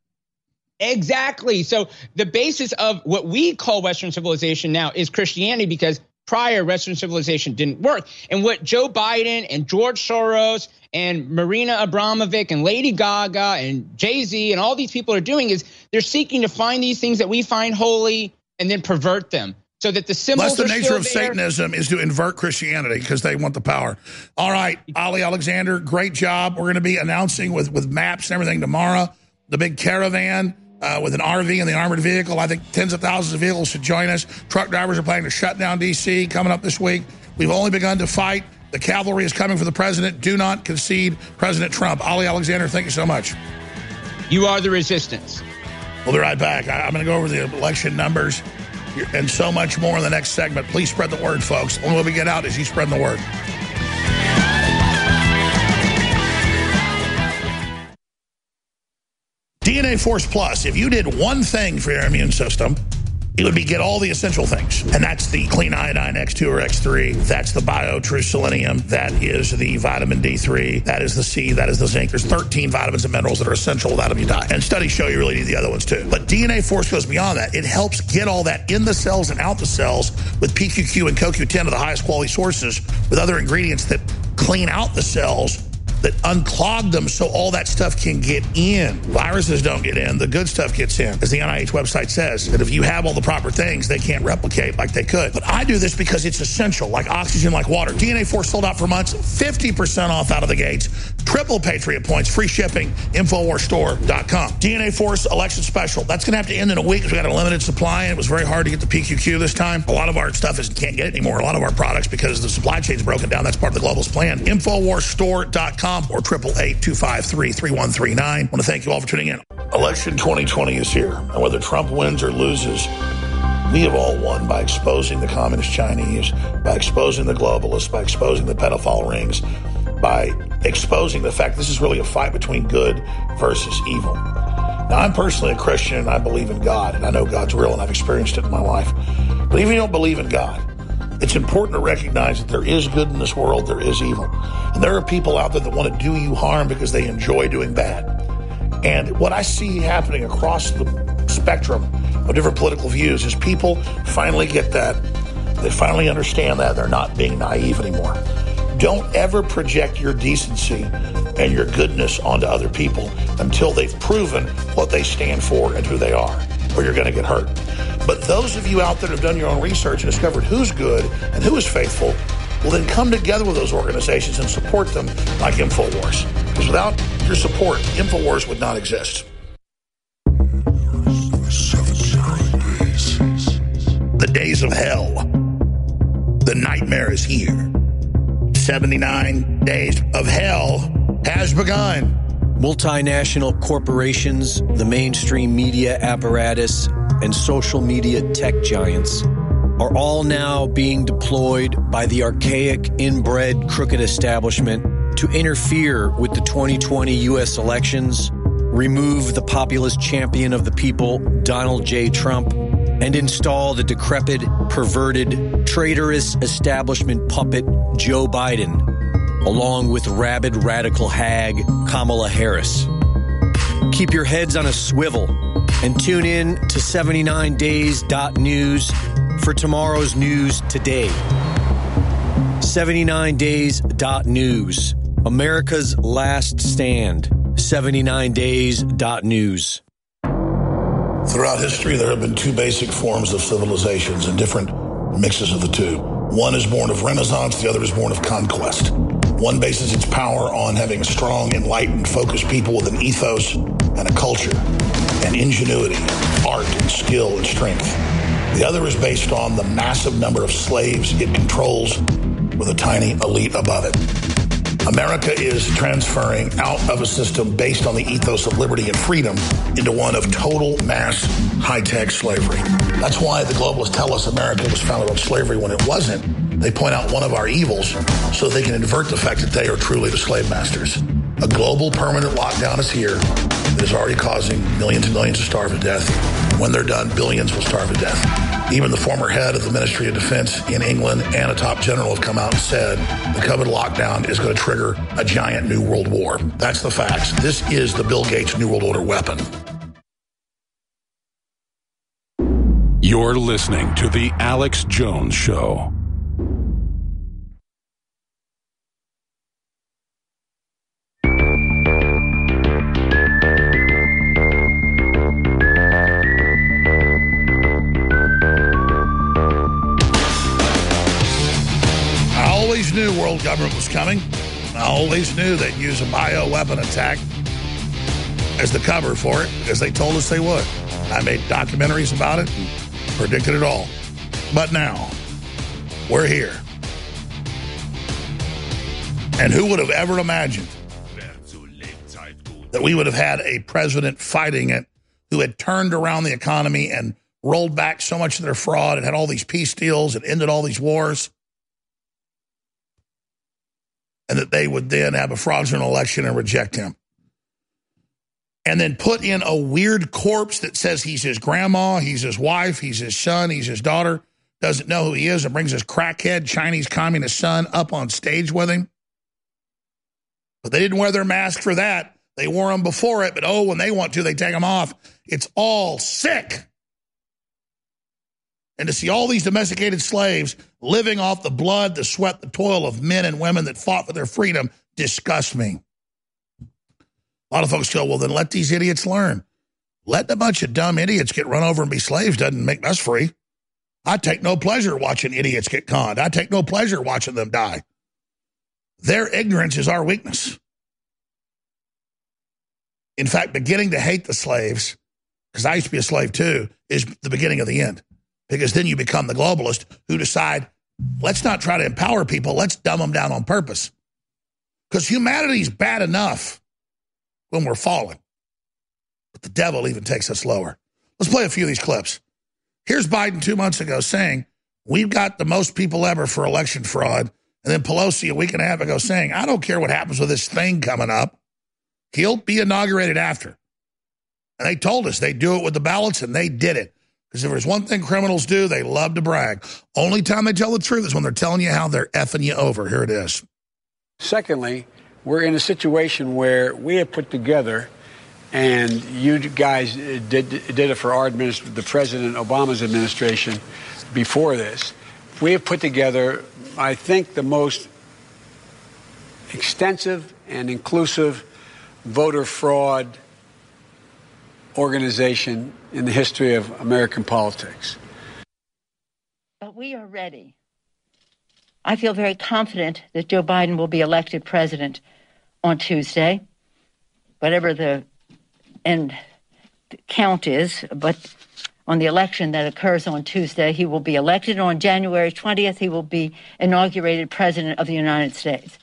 Exactly. So the basis of what we call Western civilization now is Christianity, because prior Western civilization didn't work. And what Joe Biden and George Soros and Marina Abramovic and Lady Gaga and Jay-Z and all these people are doing is they're seeking to find these things that we find holy and then pervert them, so that the symbols the are nature still of there. Satanism is to invert Christianity because they want the power. All right, Ali Alexander, great job. We're going to be announcing with maps and everything tomorrow, the big caravan with an RV and the armored vehicle. I think tens of thousands of vehicles should join us. Truck drivers are planning to shut down D.C. coming up this week. We've only begun to fight. The cavalry is coming for the president. Do not concede President Trump. Ali Alexander, thank you so much. You are the resistance. We'll be right back. I'm going to go over the election numbers and so much more in the next segment. Please spread the word, folks. The only way we get out is you spreading the word. DNA Force Plus. If you did one thing for your immune system, it would be get all the essential things. And that's the clean iodine X2 or X3. That's the BioTrue Selenium. That is the vitamin D3. That is the C. That is the zinc. There's 13 vitamins and minerals that are essential. Without them, you die. And studies show you really need the other ones too. But DNA Force goes beyond that. It helps get all that in the cells and out the cells with PQQ and CoQ10 of the highest quality sources, with other ingredients that clean out the cells, that unclog them so all that stuff can get in. Viruses don't get in. The good stuff gets in. As the NIH website says, that if you have all the proper things, they can't replicate like they could. But I do this because it's essential, like oxygen, like water. DNA Force sold out for months, 50% off out of the gates. Triple Patriot points, free shipping, InfoWarsStore.com. DNA Force election special. That's going to have to end in a week because we got a limited supply, and it was very hard to get the PQQ this time. A lot of our stuff can't get it anymore. A lot of our products, because the supply chain's broken down. That's part of the globalist plan. InfoWarsStore.com. Or 888-253-3139. I want to thank you all for tuning in. Election 2020 is here. And whether Trump wins or loses, we have all won by exposing the communist Chinese, by exposing the globalists, by exposing the pedophile rings, by exposing the fact this is really a fight between good versus evil. Now, I'm personally a Christian, and I believe in God, and I know God's real, and I've experienced it in my life. But even if you don't believe in God, it's important to recognize that there is good in this world, there is evil. And there are people out there that want to do you harm because they enjoy doing bad. And what I see happening across the spectrum of different political views is people finally get that. They finally understand that. They're not being naive anymore. Don't ever project your decency and your goodness onto other people until they've proven what they stand for and who they are, or you're going to get hurt. But those of you out there who have done your own research and discovered who's good and who is faithful will then come together with those organizations and support them like InfoWars. Because without your support, InfoWars would not exist. The days of hell, the nightmare. nightmare is here. 79 days of hell has begun. Multinational corporations, the mainstream media apparatus, and social media tech giants are all now being deployed by the archaic, inbred, crooked establishment to interfere with the 2020 U.S. elections, remove the populist champion of the people, Donald J. Trump, and install the decrepit, perverted, traitorous establishment puppet, Joe Biden, along with rabid radical hag, Kamala Harris. Keep your heads on a swivel and tune in to 79days.news for tomorrow's news today. 79days.news, America's last stand. 79days.news. Throughout history, there have been two basic forms of civilizations and different mixes of the two. One is born of Renaissance, the other is born of conquest. One bases its power on having strong, enlightened, focused people with an ethos and a culture, and ingenuity, art, and skill, and strength. The other is based on the massive number of slaves it controls with a tiny elite above it. America is transferring out of a system based on the ethos of liberty and freedom into one of total mass high-tech slavery. That's why the globalists tell us America was founded on slavery when it wasn't. They point out one of our evils so they can invert the fact that they are truly the slave masters. A global permanent lockdown is here that is already causing millions and millions to starve to death. When they're done, billions will starve to death. Even the former head of the Ministry of Defense in England and a top general have come out and said the COVID lockdown is going to trigger a giant new world war. That's the facts. This is the Bill Gates New World Order weapon. You're listening to The Alex Jones Show. I always knew world government was coming. I always knew they'd use a bioweapon attack as the cover for it, because they told us they would. I made documentaries about it and predicted it all. But now, we're here. And who would have ever imagined that we would have had a president fighting it who had turned around the economy and rolled back so much of their fraud and had all these peace deals and ended all these wars, and that they would then have a fraudulent election and reject him. And then put in a weird corpse that says he's his grandma, he's his wife, he's his son, he's his daughter, doesn't know who he is, and brings his crackhead Chinese communist son up on stage with him. But they didn't wear their mask for that. They wore them before it, but when they want to, they take them off. It's all sick. And to see all these domesticated slaves living off the blood, the sweat, the toil of men and women that fought for their freedom disgusts me. A lot of folks go, well, then let these idiots learn. Letting a bunch of dumb idiots get run over and be slaves doesn't make us free. I take no pleasure watching idiots get conned. I take no pleasure watching them die. Their ignorance is our weakness. In fact, beginning to hate the slaves, because I used to be a slave too, is the beginning of the end. Because then you become the globalist who decide, let's not try to empower people, let's dumb them down on purpose. Because humanity's bad enough when we're fallen. But the devil even takes us lower. Let's play a few of these clips. Here's Biden 2 months ago saying, we've got the most people ever for election fraud. And then Pelosi a week and a half ago saying, I don't care what happens with this thing coming up. He'll be inaugurated after. And they told us they'd do it with the ballots, and they did it. Because if there's one thing criminals do, they love to brag. Only time they tell the truth is when they're telling you how they're effing you over. Here it is. Secondly, we're in a situation where we have put together, and you guys did it for our administration, the President Obama's administration before this. We have put together, I think, the most extensive and inclusive voter fraud organization in the history of American politics. But we are ready. I feel very confident that Joe Biden will be elected president on Tuesday, whatever the end count is. But on the election that occurs on Tuesday. He will be elected on January 20th. He will be inaugurated president of the United States.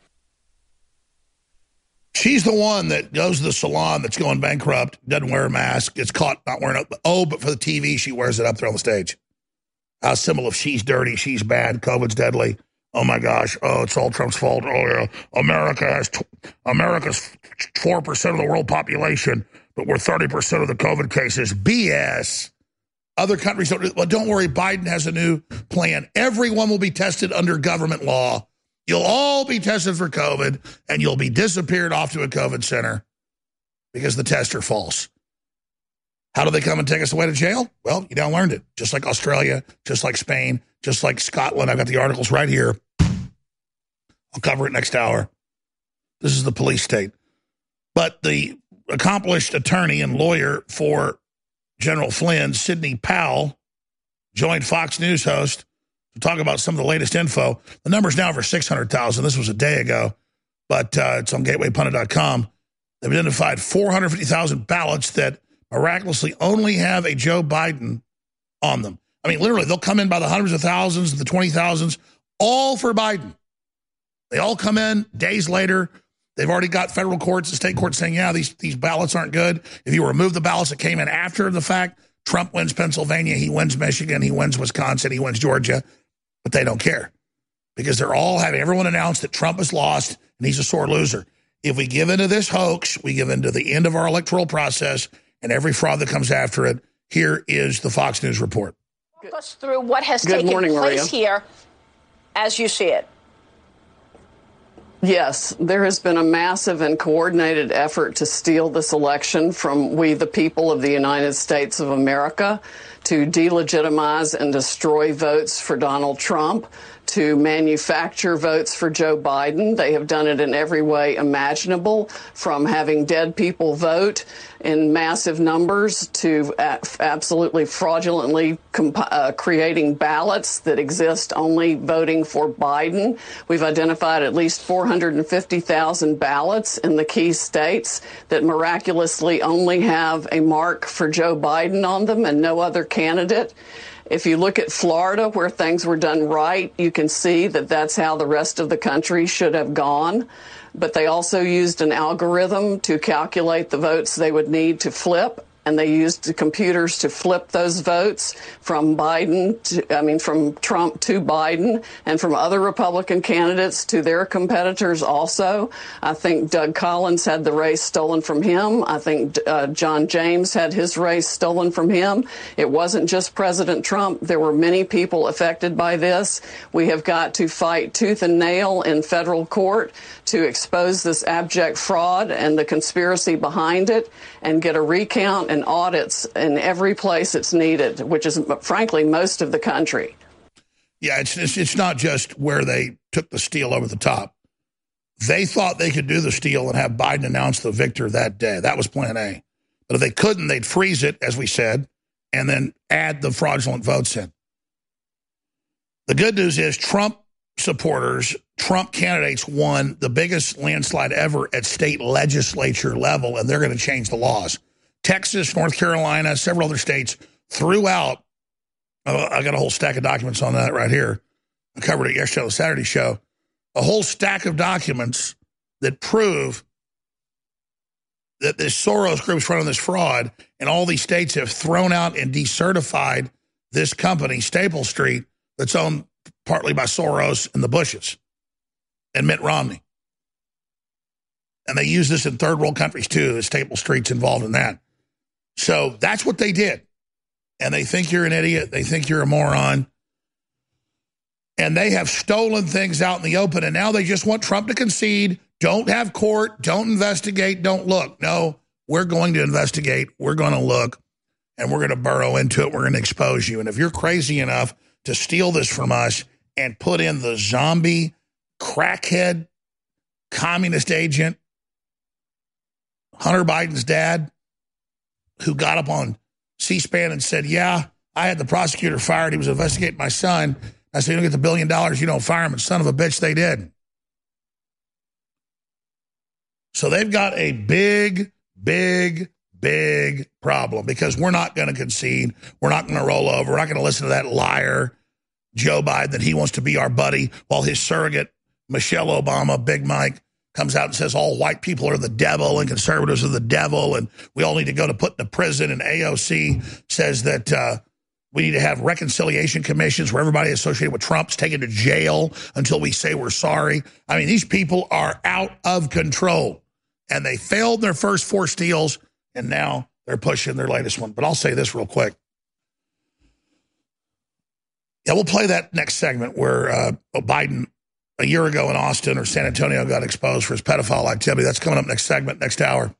She's the one that goes to the salon that's going bankrupt, doesn't wear a mask, gets caught not wearing it. Oh, but for the TV, she wears it up there on the stage. A symbol of she's dirty, she's bad, COVID's deadly. Oh, my gosh. Oh, it's all Trump's fault. Oh, yeah. America's 4% of the world population, but we're 30% of the COVID cases. BS. Other countries don't. Well, don't worry. Biden has a new plan. Everyone will be tested under government law. You'll all be tested for COVID, and you'll be disappeared off to a COVID center because the tests are false. How do they come and take us away to jail? Well, you now learned it. Just like Australia, just like Spain, just like Scotland. I've got the articles right here. I'll cover it next hour. This is the police state. But the accomplished attorney and lawyer for General Flynn, Sidney Powell, joined Fox News host to talk about some of the latest info. The number's now over 600,000. This was a day ago, but it's on gatewaypundit.com. They've identified 450,000 ballots that miraculously only have a Joe Biden on them. I mean, literally, they'll come in by the hundreds of thousands, the 20,000s, all for Biden. They all come in days later. They've already got federal courts and state courts saying, yeah, these ballots aren't good. If you remove the ballots that came in after the fact, Trump wins Pennsylvania, he wins Michigan, he wins Wisconsin, he wins Georgia. But they don't care because they're all having everyone announce that Trump has lost and he's a sore loser. If we give into this hoax, we give into the end of our electoral process and every fraud that comes after it. Here is the Fox News report. Walk us through what has taken place here as you see it. Yes, there has been a massive and coordinated effort to steal this election from we, the people of the United States of America, to delegitimize and destroy votes for Donald Trump, to manufacture votes for Joe Biden. They have done it in every way imaginable, from having dead people vote in massive numbers to absolutely fraudulently creating ballots that exist only voting for Biden. We've identified at least 450,000 ballots in the key states that miraculously only have a mark for Joe Biden on them and no other candidate. If you look at Florida, where things were done right, you can see that that's how the rest of the country should have gone. But they also used an algorithm to calculate the votes they would need to flip, and they used the computers to flip those votes from from Trump to Biden, and from other Republican candidates to their competitors also. I think Doug Collins had the race stolen from him. I think John James had his race stolen from him. It wasn't just President Trump. There were many people affected by this. We have got to fight tooth and nail in federal court to expose this abject fraud and the conspiracy behind it, and get a recount and audits in every place it's needed, which is, frankly, most of the country. Yeah, it's not just where they took the steal over the top. They thought they could do the steal and have Biden announce the victor that day. That was plan A. But if they couldn't, they'd freeze it, as we said, and then add the fraudulent votes in. The good news is Trump supporters, Trump candidates won the biggest landslide ever at state legislature level, and they're going to change the laws. Texas, North Carolina, several other states threw out, I got a whole stack of documents on that right here. I covered it yesterday on the Saturday show. A whole stack of documents that prove that this Soros group's running this fraud, and all these states have thrown out and decertified this company, Staple Street, that's owned partly by Soros and the Bushes and Mitt Romney. And they use this in third world countries too. Staple Street's involved in that. So that's what they did. And they think you're an idiot. They think you're a moron. And they have stolen things out in the open. And now they just want Trump to concede. Don't have court. Don't investigate. Don't look. No, we're going to investigate. We're going to look. And we're going to burrow into it. We're going to expose you. And if you're crazy enough to steal this from us and put in the zombie, crackhead, communist agent, Hunter Biden's dad, who got up on C-SPAN and said, yeah, I had the prosecutor fired. He was investigating my son. I said, you don't get the $1 billion, you don't fire him. And son of a bitch, they did. So they've got a big big problem because we're not going to concede. We're not going to roll over. We're not going to listen to that liar, Joe Biden, that he wants to be our buddy while his surrogate, Michelle Obama, Big Mike, comes out and says all white people are the devil and conservatives are the devil and we all need to go to put in a prison. And AOC says that we need to have reconciliation commissions where everybody associated with Trump's taken to jail until we say we're sorry. I mean, these people are out of control. And they failed their first 4 steals, and now they're pushing their latest one. But I'll say this real quick. Yeah, we'll play that next segment where Biden, a year ago in Austin or San Antonio, got exposed for his pedophile activity. That's coming up next segment, next hour.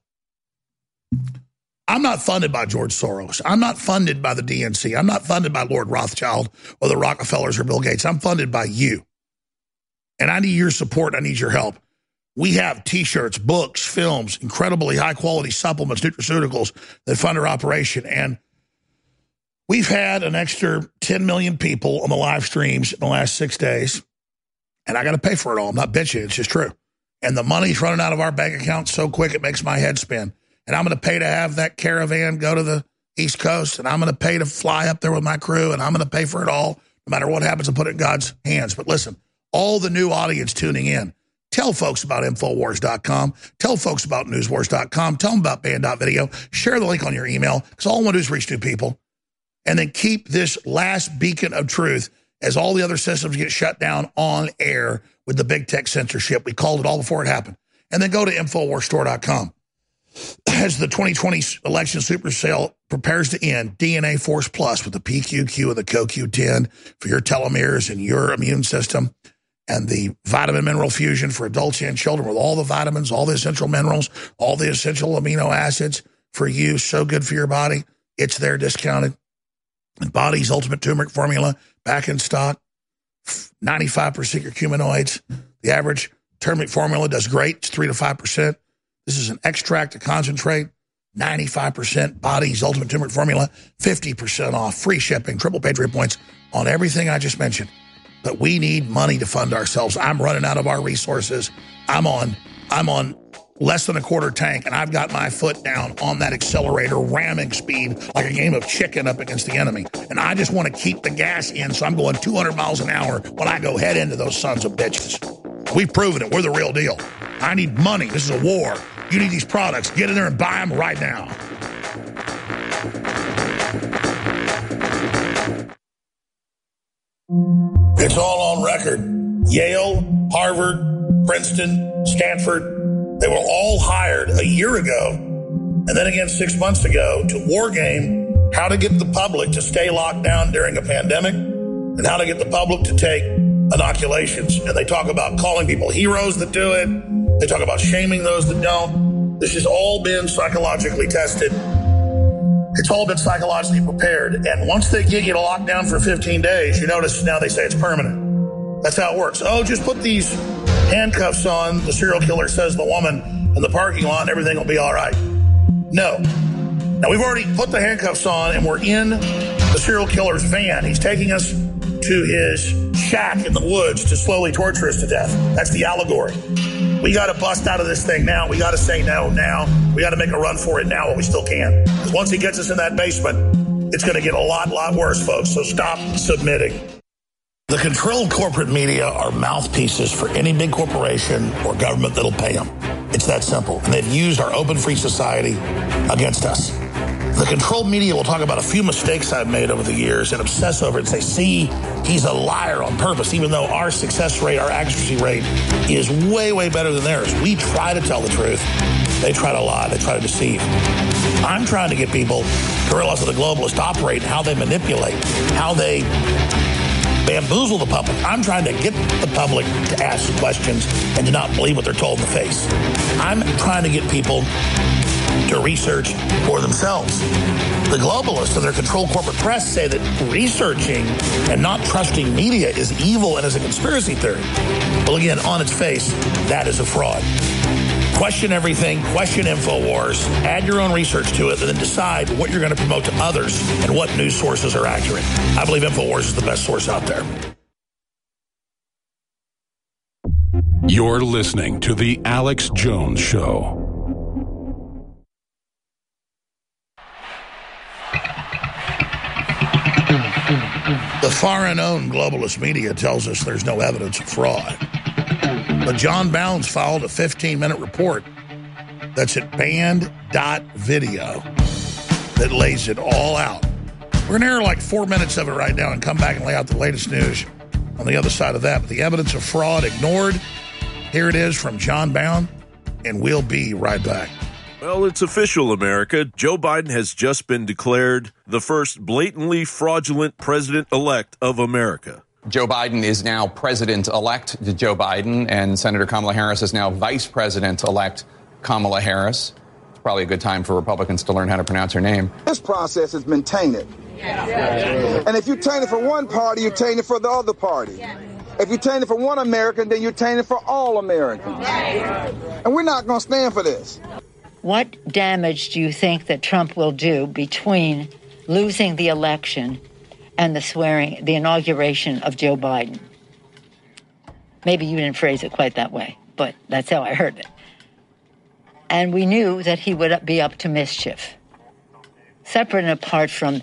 I'm not funded by George Soros. I'm not funded by the DNC. I'm not funded by Lord Rothschild or the Rockefellers or Bill Gates. I'm funded by you. And I need your support. I need your help. We have T-shirts, books, films, incredibly high-quality supplements, nutraceuticals that fund our operation. And we've had an extra 10 million people on the live streams in the last 6 days. And I got to pay for it all. I'm not bitching. It's just true. And the money's running out of our bank account so quick it makes my head spin. And I'm going to pay to have that caravan go to the East Coast. And I'm going to pay to fly up there with my crew. And I'm going to pay for it all, no matter what happens, and put it in God's hands. But listen, all the new audience tuning in, tell folks about Infowars.com. Tell folks about Newswars.com. Tell them about Band.video. Share the link on your email because all I want to do is reach new people. And then keep this last beacon of truth as all the other systems get shut down on air with the big tech censorship. We called it all before it happened. And then go to InfoWarsStore.com. As the 2020 election super sale prepares to end, DNA Force Plus with the PQQ and the CoQ10 for your telomeres and your immune system, and the vitamin mineral fusion for adults and children with all the vitamins, all the essential minerals, all the essential amino acids for you. So good for your body. It's there discounted. And Body's Ultimate Turmeric Formula back in stock. 95% curcuminoids. The average turmeric formula does great. It's 3 to 5%. This is an extract, a concentrate. 95% Body's Ultimate Turmeric Formula. 50% off. Free shipping. Triple Patriot points on everything I just mentioned. But we need money to fund ourselves. I'm running out of our resources. I'm on less than a quarter tank, and I've got my foot down on that accelerator, ramming speed like a game of chicken up against the enemy. And I just want to keep the gas in, so I'm going 200 miles an hour when I go head into those sons of bitches. We've proven it. We're the real deal. I need money. This is a war. You need these products. Get in there and buy them right now. It's all on record. Yale, Harvard, Princeton, Stanford, they were all hired a year ago and then again 6 months ago to war game how to get the public to stay locked down during a pandemic and how to get the public to take inoculations. And they talk about calling people heroes that do it. They talk about shaming those that don't. This has all been psychologically tested. It's all been psychologically prepared. And once they get you to lock down for 15 days, you notice now they say it's permanent. That's how it works. Oh, just put these handcuffs on, the serial killer says the woman in the parking lot, and everything will be all right. No. Now, we've already put the handcuffs on, and we're in the serial killer's van. He's taking us to his shack in the woods to slowly torture us to death. That's the allegory. We got to bust out of this thing now. We got to say no now. We got to make a run for it now while we still can. Because once he gets us in that basement, it's going to get a lot worse, folks. So stop submitting. The controlled corporate media are mouthpieces for any big corporation or government that'll pay them. It's that simple. And they've used our open free society against us. The controlled media will talk about a few mistakes I've made over the years and obsess over it and say, see, he's a liar on purpose, even though our success rate, our accuracy rate is way better than theirs. We try to tell the truth. They try to lie. They try to deceive. I'm trying to get people, guerrillas of the globalists, to operate, how they manipulate, how they bamboozle the public. I'm trying to get the public to ask questions and to not believe what they're told in the face. I'm trying to get people to research for themselves. The globalists and their controlled corporate press say that researching and not trusting media is evil and is a conspiracy theory. Well, again, on its face, that is a fraud. Question everything, question InfoWars, add your own research to it, and then decide what you're going to promote to others and what news sources are accurate. I believe InfoWars is the best source out there. You're listening to The Alex Jones Show. foreign-owned globalist media tells us there's no evidence of fraud. But John Bounds filed a 15-minute report that's at band.video that lays it all out. We're going to air like 4 minutes of it right now and come back and lay out the latest news on the other side of that. But the evidence of fraud ignored. Here it is from John Bound, and we'll be right back. Well, it's official, America. Joe Biden has just been declared the first blatantly fraudulent president-elect of America. Joe Biden is now President-elect Joe Biden, and Senator Kamala Harris is now Vice President-elect Kamala Harris. It's probably a good time for Republicans to learn how to pronounce her name. This process has been tainted. And if you taint it for one party, you taint it for the other party. If you taint it for one American, then you taint it for all Americans. And we're not going to stand for this. What damage do you think that Trump will do between losing the election and the inauguration of Joe Biden? Maybe you didn't phrase it quite that way, but that's how I heard it. And we knew that he would be up to mischief. Separate and apart from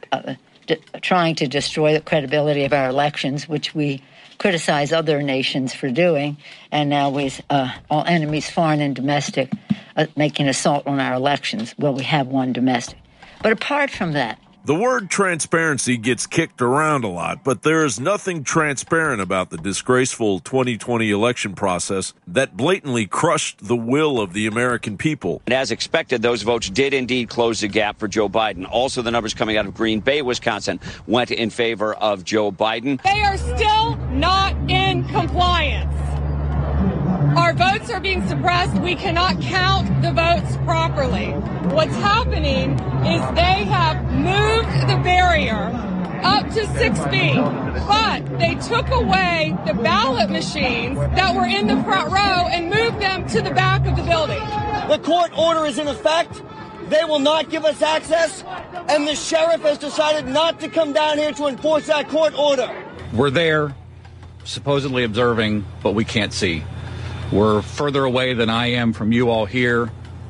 trying to destroy the credibility of our elections, which we criticize other nations for doing, and now with all enemies, foreign and domestic, making assault on our elections. Well, we have one domestic. But apart from that, the word transparency gets kicked around a lot, but there is nothing transparent about the disgraceful 2020 election process that blatantly crushed the will of the American people. And as expected, those votes did indeed close the gap for Joe Biden. Also, the numbers coming out of Green Bay, Wisconsin, went in favor of Joe Biden. They are still not in compliance. Our votes are being suppressed. We cannot count the votes properly. What's happening is they have moved the barrier up to 6 feet, but they took away the ballot machines that were in the front row and moved them to the back of the building. The court order is in effect. They will not give us access, and the sheriff has decided not to come down here to enforce that court order. We're there, supposedly observing, but we can't see. We're further away than I am from you all here,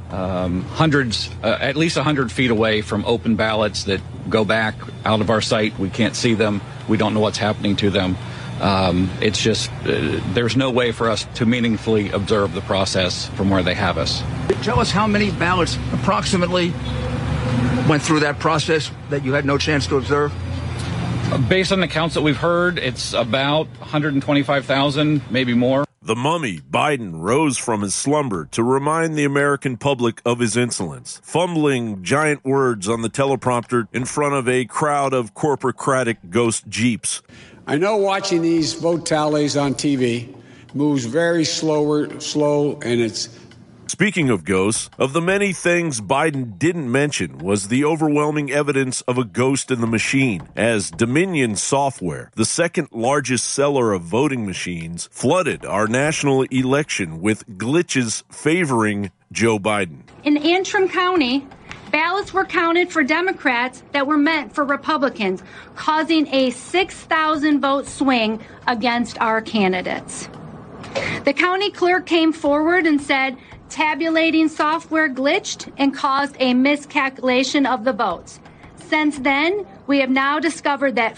at least 100 feet away from open ballots that go back out of our sight. We can't see them. We don't know what's happening to them. It's just, there's no way for us to meaningfully observe the process from where they have us. Tell us how many ballots approximately went through that process that you had no chance to observe? Based on the counts that we've heard, it's about 125,000, maybe more. The mummy, Biden, rose from his slumber to remind the American public of his insolence, fumbling giant words on the teleprompter in front of a crowd of corporocratic ghost jeeps. I know watching these vote tallies on TV moves very slow, and it's... Speaking of ghosts, of the many things Biden didn't mention was the overwhelming evidence of a ghost in the machine, as Dominion Software, the second largest seller of voting machines, flooded our national election with glitches favoring Joe Biden. In Antrim County, ballots were counted for Democrats that were meant for Republicans, causing a 6,000 vote swing against our candidates. The county clerk came forward and said tabulating software glitched and caused a miscalculation of the votes. Since then, we have now discovered that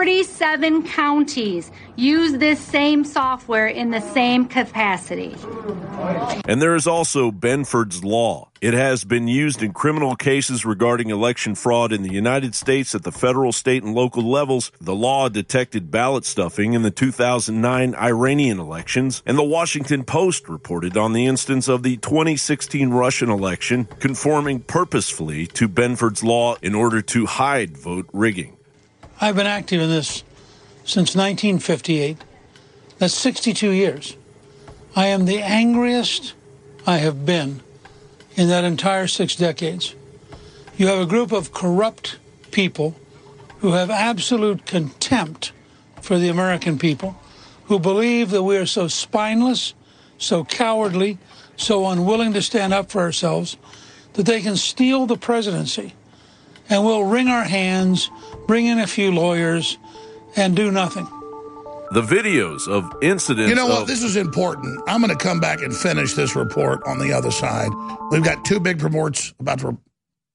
47 counties use this same software in the same capacity. And there is also Benford's Law. It has been used in criminal cases regarding election fraud in the United States at the federal, state, and local levels. The law detected ballot stuffing in the 2009 Iranian elections, and the Washington Post reported on the instance of the 2016 Russian election, conforming purposefully to Benford's Law in order to hide vote rigging. I've been active in this since 1958. That's 62 years. I am the angriest I have been in that entire 6 decades. You have a group of corrupt people who have absolute contempt for the American people, who believe that we are so spineless, so cowardly, so unwilling to stand up for ourselves, that they can steal the presidency and we'll wring our hands, bring in a few lawyers, and do nothing. The videos of incidents... You know what? This is important. I'm going to come back and finish this report on the other side. We've got 2 big reports about to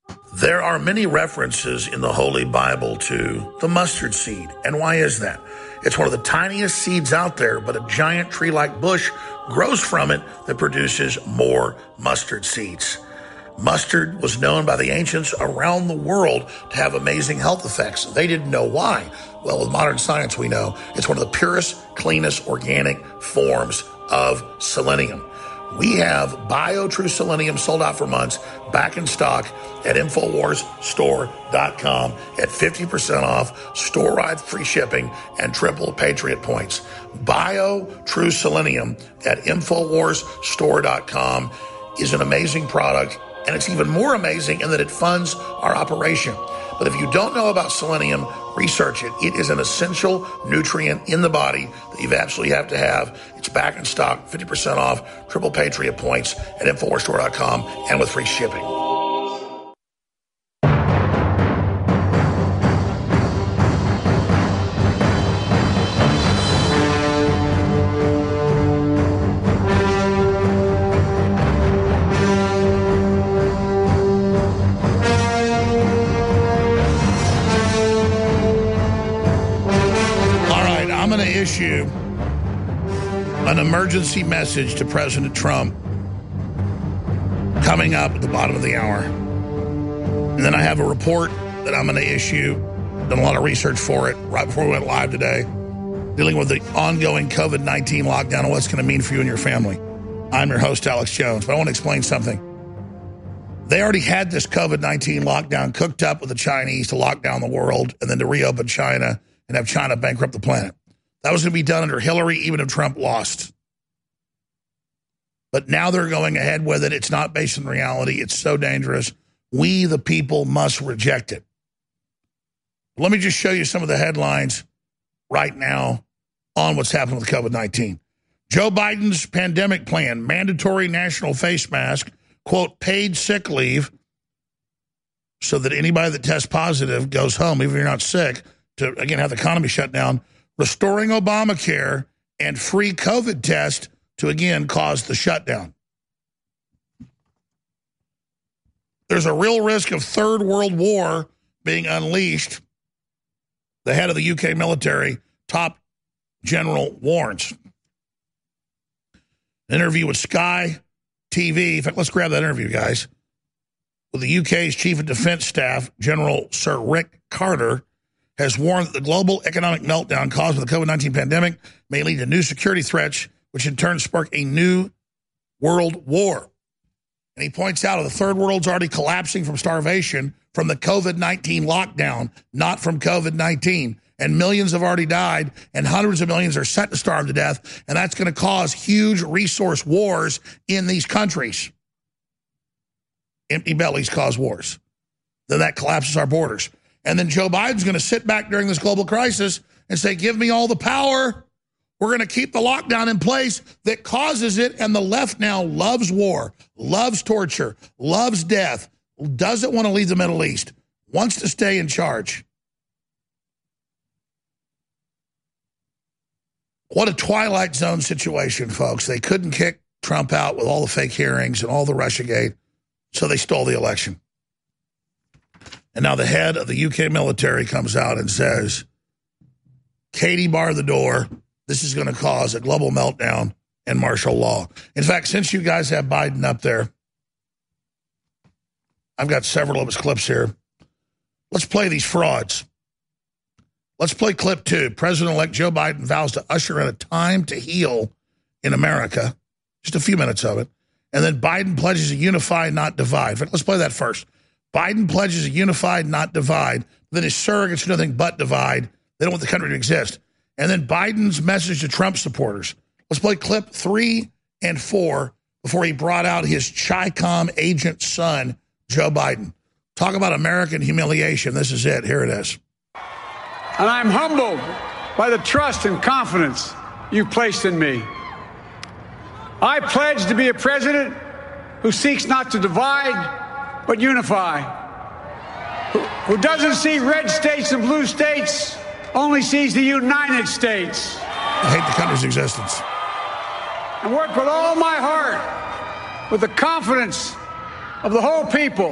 There are many references in the Holy Bible to the mustard seed. And why is that? It's one of the tiniest seeds out there, but a giant tree-like bush grows from it that produces more mustard seeds. Mustard was known by the ancients around the world to have amazing health effects. They didn't know why. Well, with modern science, we know it's one of the purest, cleanest organic forms of selenium. We have BioTrue Selenium sold out for months, back in stock at InfoWarsStore.com at 50% off, store-wide free shipping, and triple Patriot points. BioTrue Selenium at InfoWarsStore.com is an amazing product, and it's even more amazing in that it funds our operation. But if you don't know about selenium, research it. It is an essential nutrient in the body that you absolutely have to have. It's back in stock, 50% off, triple Patriot points at InfoWarsStore.com and with free shipping. Issue an emergency message to President Trump coming up at the bottom of the hour. And then I have a report that I'm going to issue, done a lot of research for it right before we went live today, dealing with the ongoing COVID-19 lockdown and what's going to mean for you and your family. I'm your host, Alex Jones, but I want to explain something. They already had this COVID-19 lockdown cooked up with the Chinese to lock down the world and then to reopen China and have China bankrupt the planet. That was going to be done under Hillary, even if Trump lost. But now they're going ahead with it. It's not based on reality. It's so dangerous. We, the people, must reject it. Let me just show you some of the headlines right now on what's happening with COVID-19. Joe Biden's pandemic plan, mandatory national face mask, quote, paid sick leave, so that anybody that tests positive goes home, even if you're not sick, to, again, have the economy shut down. Restoring Obamacare and free COVID test to, again, cause the shutdown. There's a real risk of third world war being unleashed. The head of the UK military, top general, warns. An interview with Sky TV. In fact, let's grab that interview, guys. With the UK's Chief of Defense Staff, General Sir Rick Carter, has warned that the global economic meltdown caused by the COVID-19 pandemic may lead to new security threats, which in turn spark a new world war. And he points out that the third world's already collapsing from starvation from the COVID-19 lockdown, not from COVID-19. And millions have already died, and hundreds of millions are set to starve to death, and that's going to cause huge resource wars in these countries. Empty bellies cause wars. Then that collapses our borders. And then Joe Biden's going to sit back during this global crisis and say, give me all the power. We're going to keep the lockdown in place that causes it. And the left now loves war, loves torture, loves death, doesn't want to leave the Middle East, wants to stay in charge. What a Twilight Zone situation, folks. They couldn't kick Trump out with all the fake hearings and all the Russiagate, so they stole the election. And now the head of the UK military comes out and says, Katie, bar the door. This is going to cause a global meltdown and martial law. In fact, since you guys have Biden up there, I've got several of his clips here. Let's play these frauds. Let's play clip 2. President-elect Joe Biden vows to usher in a time to heal in America. Just a few minutes of it. And then Biden pledges to unify, not divide. In fact, let's play that first. Biden pledges to unify, not divide. Then his surrogates do nothing but divide. They don't want the country to exist. And then Biden's message to Trump supporters. Let's play clip 3 and 4 before he brought out his Chi-Com agent son, Joe Biden. Talk about American humiliation. This is it. Here it is. And I'm humbled by the trust and confidence you've placed in me. I pledge to be a president who seeks not to divide, but unify, who doesn't see red states and blue states, only sees the United States. I hate the country's existence. And work with all my heart, with the confidence of the whole people,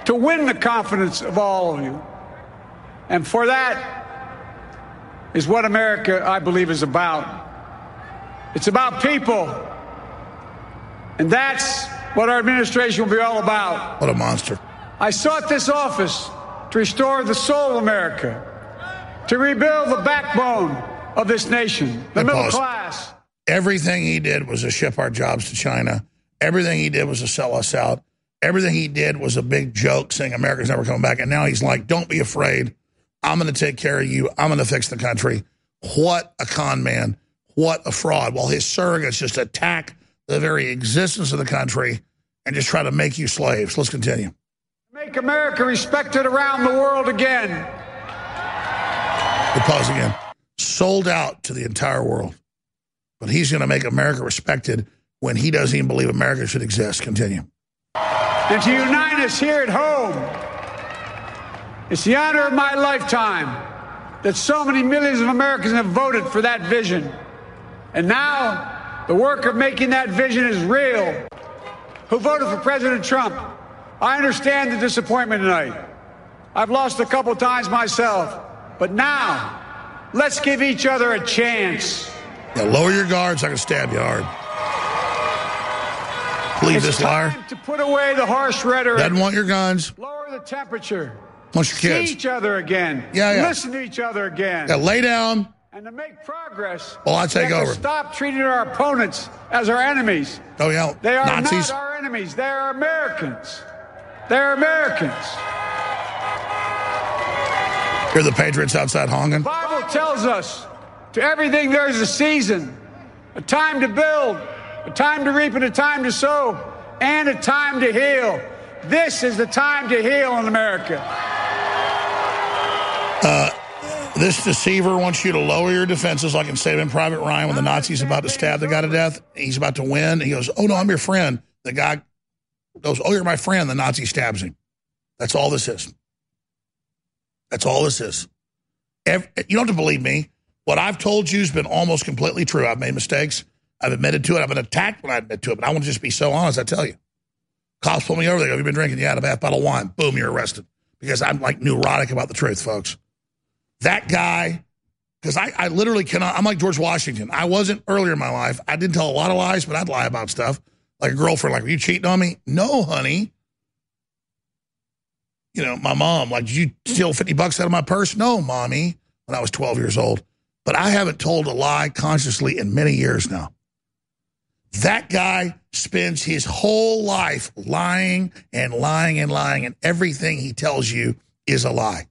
to win the confidence of all of you. And for that is what America, I believe, is about. It's about people. And that's what our administration will be all about. What a monster. I sought this office to restore the soul of America, to rebuild the backbone of this nation, the middle class. Everything he did was to ship our jobs to China. Everything he did was to sell us out. Everything he did was a big joke saying America's never coming back. And now he's like, don't be afraid. I'm going to take care of you. I'm going to fix the country. What a con man. What a fraud. While his surrogates just attack the very existence of the country and just try to make you slaves. Let's continue. Make America respected around the world again. We'll pause again. Sold out to the entire world. But he's going to make America respected when he doesn't even believe America should exist. Continue. And to unite us here at home, it's the honor of my lifetime that so many millions of Americans have voted for that vision. And now, the work of making that vision is real. Who voted for President Trump? I understand the disappointment tonight. I've lost a couple times myself. But now, let's give each other a chance. Yeah, lower your guards, I can stab you hard. Please, this liar. It's time to put away the harsh rhetoric. Doesn't want your guns. Lower the temperature. Wants your kids. See each other again. Yeah. Listen to each other again. Yeah, lay down. And to make progress, well, I take over. Stop treating our opponents as our enemies. Oh, yeah. They are Nazis. Not our enemies. They are Americans. They're Americans. Hear the Patriots outside honking? The Bible tells us to everything there's a season, a time to build, a time to reap, and a time to sow, and a time to heal. This is the time to heal in America. This deceiver wants you to lower your defenses like in Saving Private Ryan when the Nazi's about to stab the guy to death. He's about to win. He goes, oh, no, I'm your friend. The guy goes, oh, you're my friend. The Nazi stabs him. That's all this is. That's all this is. You don't have to believe me. What I've told you has been almost completely true. I've made mistakes. I've admitted to it. I've been attacked when I admit to it. But I want to just be so honest, I tell you. Cops pull me over. They go, have you been drinking? Yeah, a half bottle of wine. Boom, you're arrested. Because I'm like neurotic about the truth, folks. That guy, because I literally cannot, I'm like George Washington. I wasn't earlier in my life. I didn't tell a lot of lies, but I'd lie about stuff. Like a girlfriend, like, were you cheating on me? No, honey. You know, my mom, like, did you steal $50 out of my purse? No, mommy, when I was 12 years old. But I haven't told a lie consciously in many years now. That guy spends his whole life lying and lying and lying, and everything he tells you is a lie.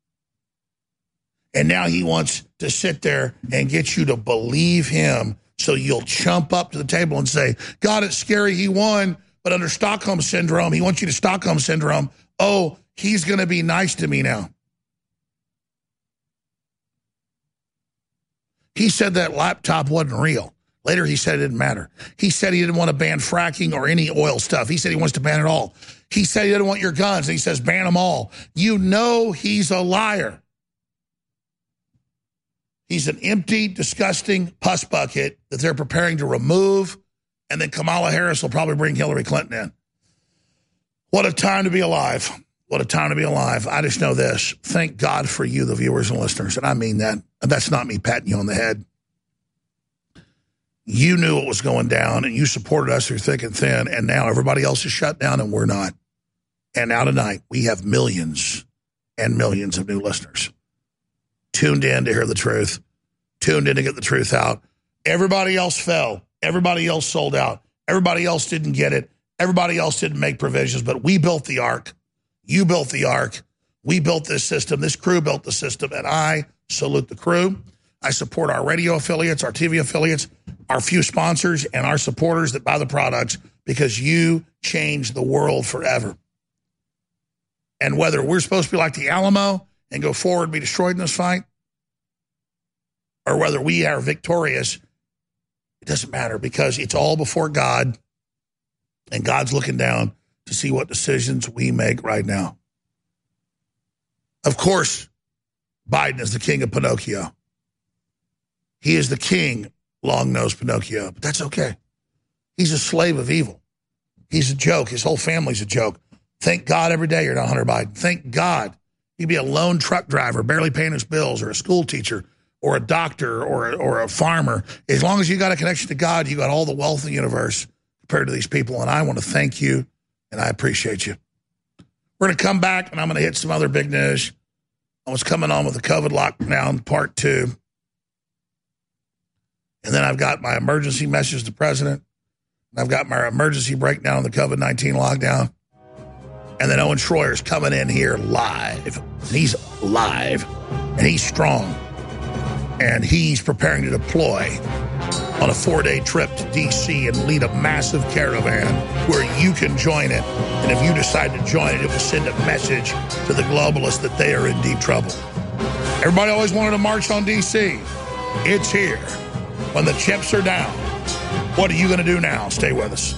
And now he wants to sit there and get you to believe him so you'll chump up to the table and say, God, it's scary he won, but under Stockholm Syndrome, he wants you to Stockholm Syndrome. Oh, he's going to be nice to me now. He said that laptop wasn't real. Later, he said it didn't matter. He said he didn't want to ban fracking or any oil stuff. He said he wants to ban it all. He said he didn't want your guns, and he says ban them all. You know he's a liar. He's an empty, disgusting pus bucket that they're preparing to remove, and then Kamala Harris will probably bring Hillary Clinton in. What a time to be alive. What a time to be alive. I just know this. Thank God for you, the viewers and listeners, and I mean that. And that's not me patting you on the head. You knew what was going down, and you supported us through thick and thin, and now everybody else is shut down, and we're not. And now tonight, we have millions and millions of new listeners tuned in to hear the truth, tuned in to get the truth out. Everybody else fell. Everybody else sold out. Everybody else didn't get it. Everybody else didn't make provisions, but we built the ark. You built the ark. We built this system. This crew built the system, and I salute the crew. I support our radio affiliates, our TV affiliates, our few sponsors, and our supporters that buy the products because you changed the world forever. And whether we're supposed to be like the Alamo and go forward and be destroyed in this fight, or whether we are victorious, it doesn't matter because it's all before God, and God's looking down to see what decisions we make right now. Of course, Biden is the king of Pinocchio. He is the king, long-nosed Pinocchio, but that's okay. He's a slave of evil. He's a joke. His whole family's a joke. Thank God every day you're not Hunter Biden. Thank God you be a lone truck driver, barely paying his bills, or a school teacher, or a doctor, or a farmer. As long as you got a connection to God, you got all the wealth of the universe compared to these people. And I want to thank you, and I appreciate you. We're going to come back, and I'm going to hit some other big news. I was coming on with the COVID lockdown part 2. And then I've got my emergency message to the president. And I've got my emergency breakdown on the COVID-19 lockdown. And then Owen Schroyer's coming in here live. And he's live. And he's strong. And he's preparing to deploy on a 4-day trip to D.C. and lead a massive caravan where you can join it. And if you decide to join it, it will send a message to the globalists that they are in deep trouble. Everybody always wanted to march on D.C. It's here. When the chips are down, what are you going to do now? Stay with us.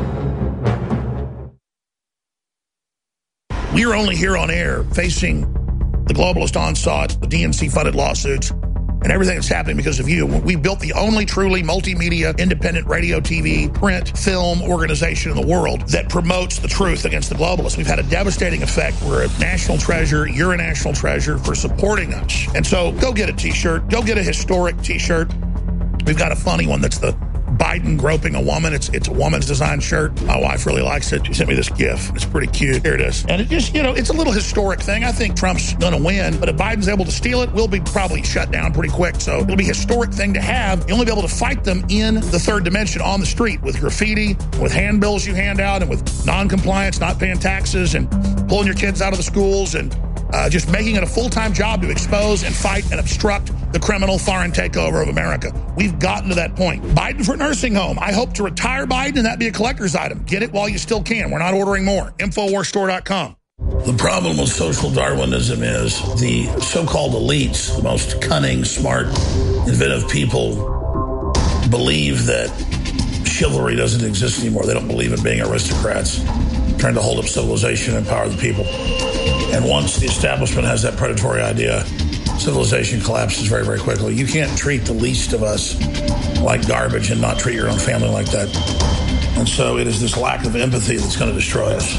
We are only here on air facing the globalist onslaught, the DNC-funded lawsuits, and everything that's happening because of you. We built the only truly multimedia, independent radio, TV, print, film organization in the world that promotes the truth against the globalists. We've had a devastating effect. We're a national treasure. You're a national treasure for supporting us. And so go get a T-shirt. Go get a historic T-shirt. We've got a funny one that's the Biden groping a woman. It's a woman's design shirt. My wife really likes it. She sent me this GIF. It's pretty cute. Here it is. And it just, it's a little historic thing. I think Trump's going to win, but if Biden's able to steal it, we'll be probably shut down pretty quick. So it'll be a historic thing to have. You'll only be able to fight them in the third dimension on the street with graffiti, with handbills you hand out, and with non-compliance, not paying taxes, and pulling your kids out of the schools, and just making it a full-time job to expose and fight and obstruct the criminal foreign takeover of America. We've gotten to that point. Biden for nursing home. I hope to retire Biden and that be a collector's item. Get it while you still can. We're not ordering more. InfoWarsStore.com. The problem with social Darwinism is the so-called elites, the most cunning, smart, inventive people, believe that chivalry doesn't exist anymore. They don't believe in being aristocrats, trying to hold up civilization and empower the people. And once the establishment has that predatory idea, civilization collapses very, very quickly. You can't treat the least of us like garbage and not treat your own family like that. And so it is this lack of empathy that's going to destroy us.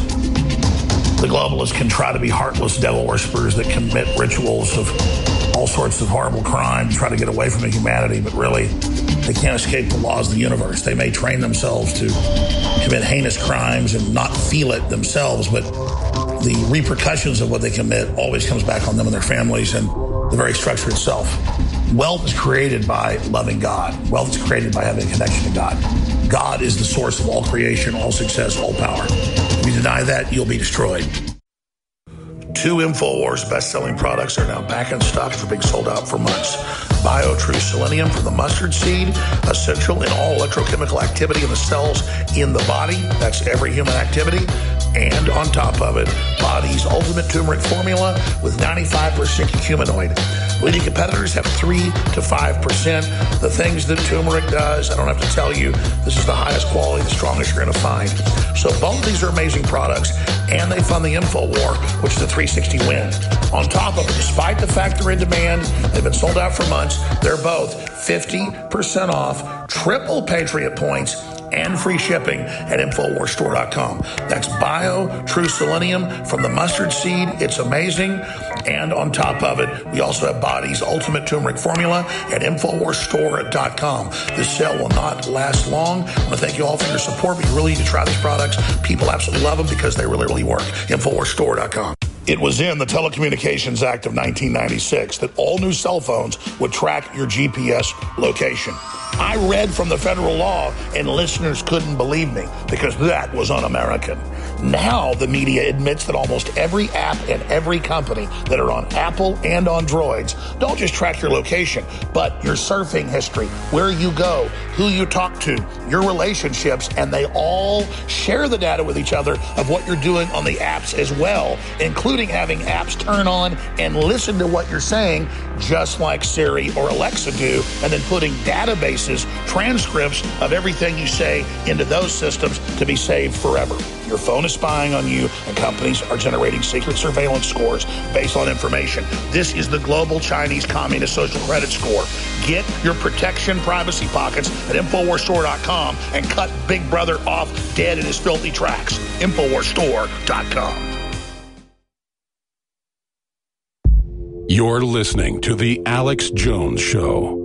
The globalists can try to be heartless devil worshippers that commit rituals of all sorts of horrible crime, try to get away from humanity, but really they can't escape the laws of the universe. They may train themselves to commit heinous crimes and not feel it themselves, but the repercussions of what they commit always comes back on them and their families and the very structure itself. Wealth is created by loving God. Wealth is created by having a connection to God. God is the source of all creation, all success, all power. If you deny that, you'll be destroyed. 2 InfoWars best-selling products are now back in stock after being sold out for months. BioTrue Selenium from the mustard seed, essential in all electrochemical activity in the cells in the body. That's every human activity. And on top of it, Body's ultimate turmeric formula with 95% curcuminoid. Leading competitors have 3 to 5%. The things that turmeric does, I don't have to tell you, this is the highest quality, the strongest you're going to find. So both of these are amazing products, and they fund the InfoWar, which is a 360 win. On top of it, despite the fact they're in demand, they've been sold out for months, they're both 50% off, triple Patriot points, and free shipping at InfoWarsStore.com. That's BioTrue Selenium from the mustard seed. It's amazing. And on top of it, we also have Body's ultimate turmeric formula at InfoWarsStore.com. This sale will not last long. I want to thank you all for your support, but you really need to try these products. People absolutely love them because they really, really work. InfoWarsStore.com. It was in the Telecommunications Act of 1996 that all new cell phones would track your GPS location. I read from the federal law, and listeners couldn't believe me because that was un-American. Now the media admits that almost every app and every company that are on Apple and on Droids don't just track your location, but your surfing history, where you go, who you talk to, your relationships, and they all share the data with each other of what you're doing on the apps as well, including having apps turn on and listen to what you're saying, just like Siri or Alexa do, and then putting databases passes transcripts of everything you say into those systems to be saved forever. Your phone is spying on you, and companies are generating secret surveillance scores based on information. This is the global Chinese Communist social credit score. Get your protection privacy pockets at InfoWarsStore.com and cut Big Brother off dead in his filthy tracks. InfoWarsStore.com. You're listening to The Alex Jones Show.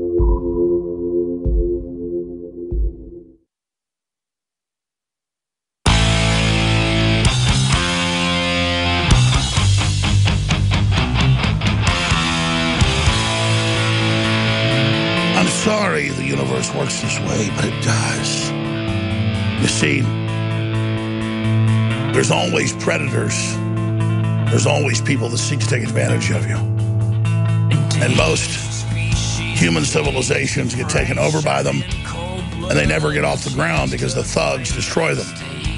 I'm sorry the universe works this way, but it does. You see, there's always predators. There's always people that seek to take advantage of you. And most human civilizations get taken over by them, and they never get off the ground because the thugs destroy them.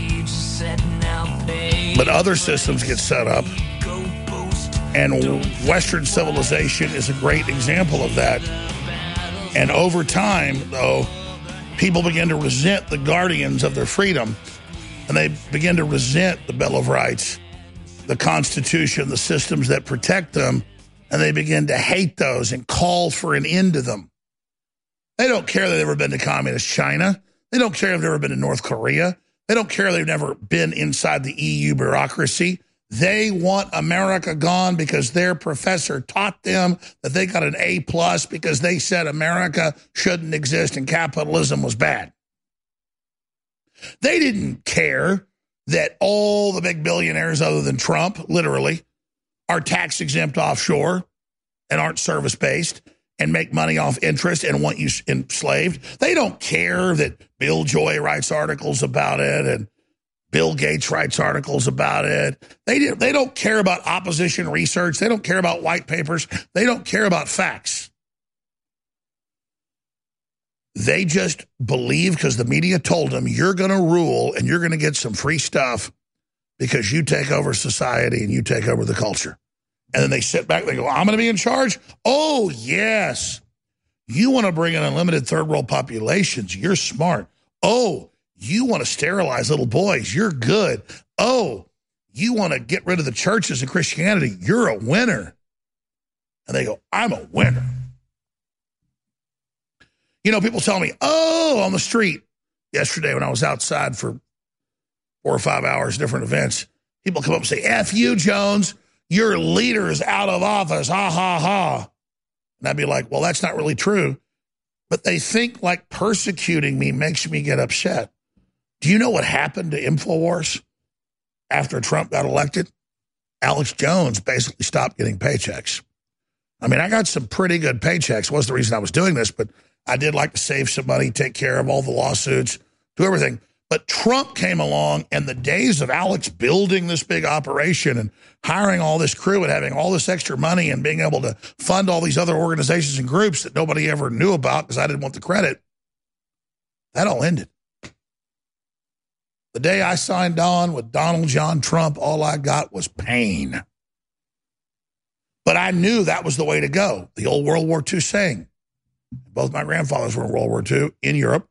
But other systems get set up, and Western civilization is a great example of that. And over time, though, people begin to resent the guardians of their freedom, and they begin to resent the Bill of Rights, the Constitution, the systems that protect them, and they begin to hate those and call for an end to them. They don't care they've ever been to communist China. They don't care if they've ever been to North Korea. They don't care they've never been inside the EU bureaucracy. They want America gone because their professor taught them that they got an A+ because they said America shouldn't exist and capitalism was bad. They didn't care that all the big billionaires other than Trump, literally, are tax-exempt offshore and aren't service-based and make money off interest and want you enslaved. They don't care that Bill Joy writes articles about it and Bill Gates writes articles about it. They don't care about opposition research. They don't care about white papers. They don't care about facts. They just believe because the media told them you're going to rule and you're going to get some free stuff because you take over society and you take over the culture. And then they sit back and they go, I'm going to be in charge? Oh, yes. You want to bring in unlimited third world populations. You're smart. Oh, you want to sterilize little boys. You're good. Oh, you want to get rid of the churches and Christianity. You're a winner. And they go, I'm a winner. You know, people tell me, oh, on the street yesterday when I was outside for 4 or 5 hours, different events, people come up and say, F you, Jones. Your leader is out of office. Ha, ha, ha. And I'd be like, well, that's not really true. But they think like persecuting me makes me get upset. Do you know what happened to InfoWars after Trump got elected? Alex Jones basically stopped getting paychecks. I mean, I got some pretty good paychecks. Wasn't the reason I was doing this, but I did like to save some money, take care of all the lawsuits, do everything. But Trump came along, and the days of Alex building this big operation and hiring all this crew and having all this extra money and being able to fund all these other organizations and groups that nobody ever knew about because I didn't want the credit, that all ended. The day I signed on with Donald John Trump, all I got was pain. But I knew that was the way to go. The old World War II saying. Both my grandfathers were in World War II in Europe.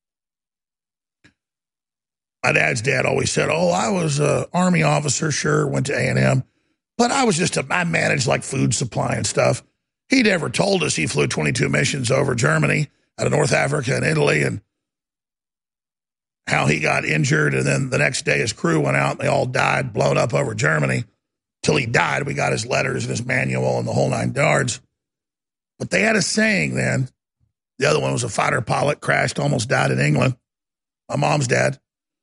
My dad's dad always said, oh, I was an Army officer, sure, went to A&M, but I managed like food supply and stuff. He never told us he flew 22 missions over Germany, out of North Africa and Italy, and how he got injured, and then the next day his crew went out and they all died, blown up over Germany. Till he died, we got his letters and his manual and the whole 9 yards. But they had a saying then. The other one was a fighter pilot, crashed, almost died in England. My mom's dad.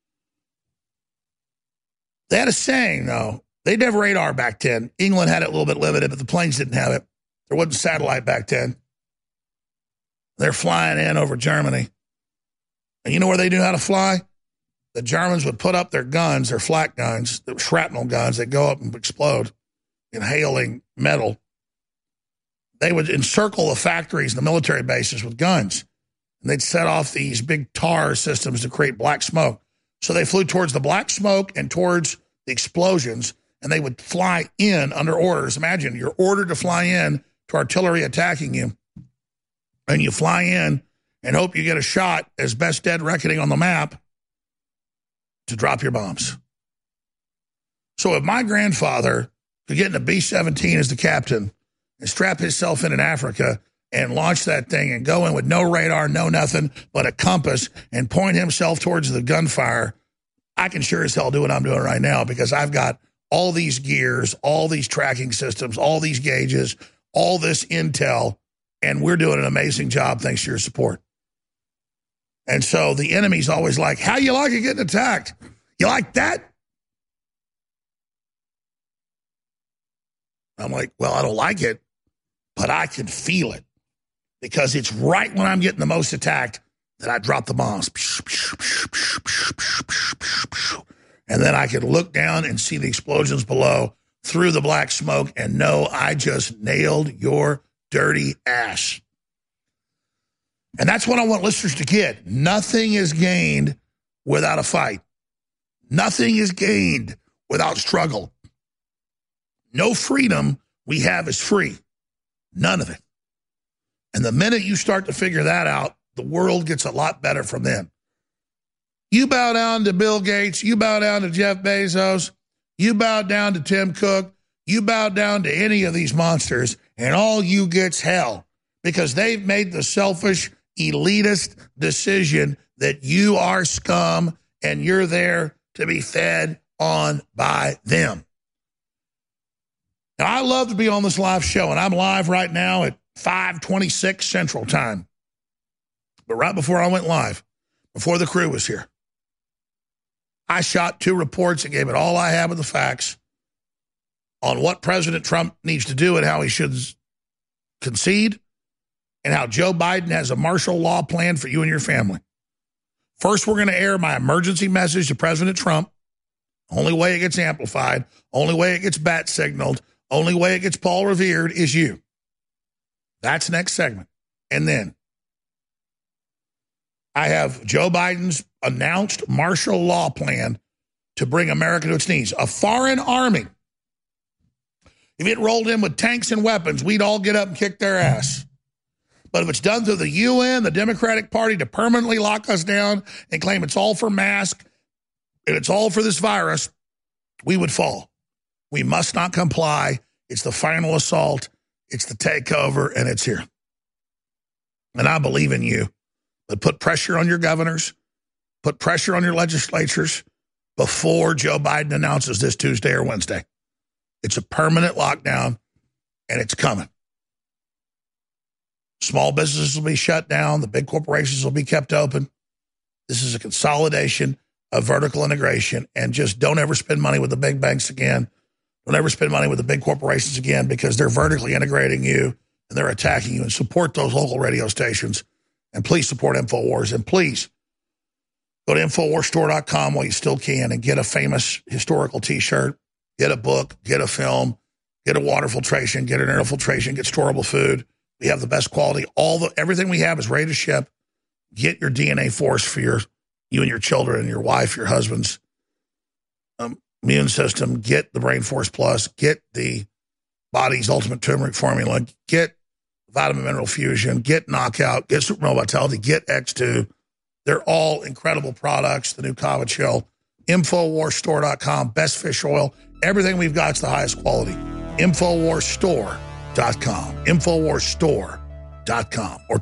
They had a saying, though. They didn't have radar back then. England had it a little bit limited, but the planes didn't have it. There wasn't satellite back then. They're flying in over Germany. And you know where they knew how to fly? The Germans would put up their guns, their flak guns, the shrapnel guns that go up and explode, inhaling metal. They would encircle the factories and the military bases with guns. And they'd set off these big tar systems to create black smoke. So they flew towards the black smoke and towards the explosions, and they would fly in under orders. Imagine you're ordered to fly in to artillery attacking you, and you fly in, and hope you get a shot as best dead reckoning on the map to drop your bombs. So if my grandfather could get in a B-17 as the captain and strap himself in Africa and launch that thing and go in with no radar, no nothing but a compass and point himself towards the gunfire, I can sure as hell do what I'm doing right now because I've got all these gears, all these tracking systems, all these gauges, all this intel, and we're doing an amazing job thanks to your support. And so the enemy's always like, how you like it getting attacked? You like that? I'm like, well, I don't like it, but I can feel it because it's right when I'm getting the most attacked that I drop the bombs. And then I can look down and see the explosions below through the black smoke and know I just nailed your dirty ass. And that's what I want listeners to get. Nothing is gained without a fight. Nothing is gained without struggle. No freedom we have is free. None of it. And the minute you start to figure that out, the world gets a lot better from then. You bow down to Bill Gates, you bow down to Jeff Bezos, you bow down to Tim Cook, you bow down to any of these monsters, and all you get's hell because they've made the selfish, elitist decision that you are scum and you're there to be fed on by them. Now, I love to be on this live show, and I'm live right now at 5:26 Central Time. But right before I went live, before the crew was here, I shot 2 reports and gave it all I have with the facts on what President Trump needs to do and how he should concede and how Joe Biden has a martial law plan for you and your family. First, we're going to air my emergency message to President Trump. Only way it gets amplified, only way it gets bat signaled, only way it gets Paul revered is you. That's next segment. And then I have Joe Biden's announced martial law plan to bring America to its knees. A foreign army. If it rolled in with tanks and weapons, we'd all get up and kick their ass. But if it's done through the UN, the Democratic Party, to permanently lock us down and claim it's all for masks and it's all for this virus, we would fall. We must not comply. It's the final assault. It's the takeover, and it's here. And I believe in you. But put pressure on your governors. Put pressure on your legislatures before Joe Biden announces this Tuesday or Wednesday. It's a permanent lockdown, and it's coming. Small businesses will be shut down. The big corporations will be kept open. This is a consolidation of vertical integration, and just don't ever spend money with the big banks again. Don't ever spend money with the big corporations again because they're vertically integrating you and they're attacking you. And support those local radio stations. And please support InfoWars. And please go to InfoWarsStore.com while you still can and get a famous historical T-shirt, get a book, get a film, get a water filtration, get an air filtration, get storable food. We have the best quality. Everything we have is ready to ship. Get your DNA Force for you and your children and your wife, your husband's immune system. Get the Brain Force Plus. Get the Body's Ultimate Turmeric Formula. Get Vitamin Mineral Fusion. Get Knockout. Get Supermodal Vitality. Get X2. They're all incredible products. The new Kava Chill. InfoWarsStore.com. Best fish oil. Everything we've got is the highest quality. InfoWarsStore.com. InfoWarsStore.com. Or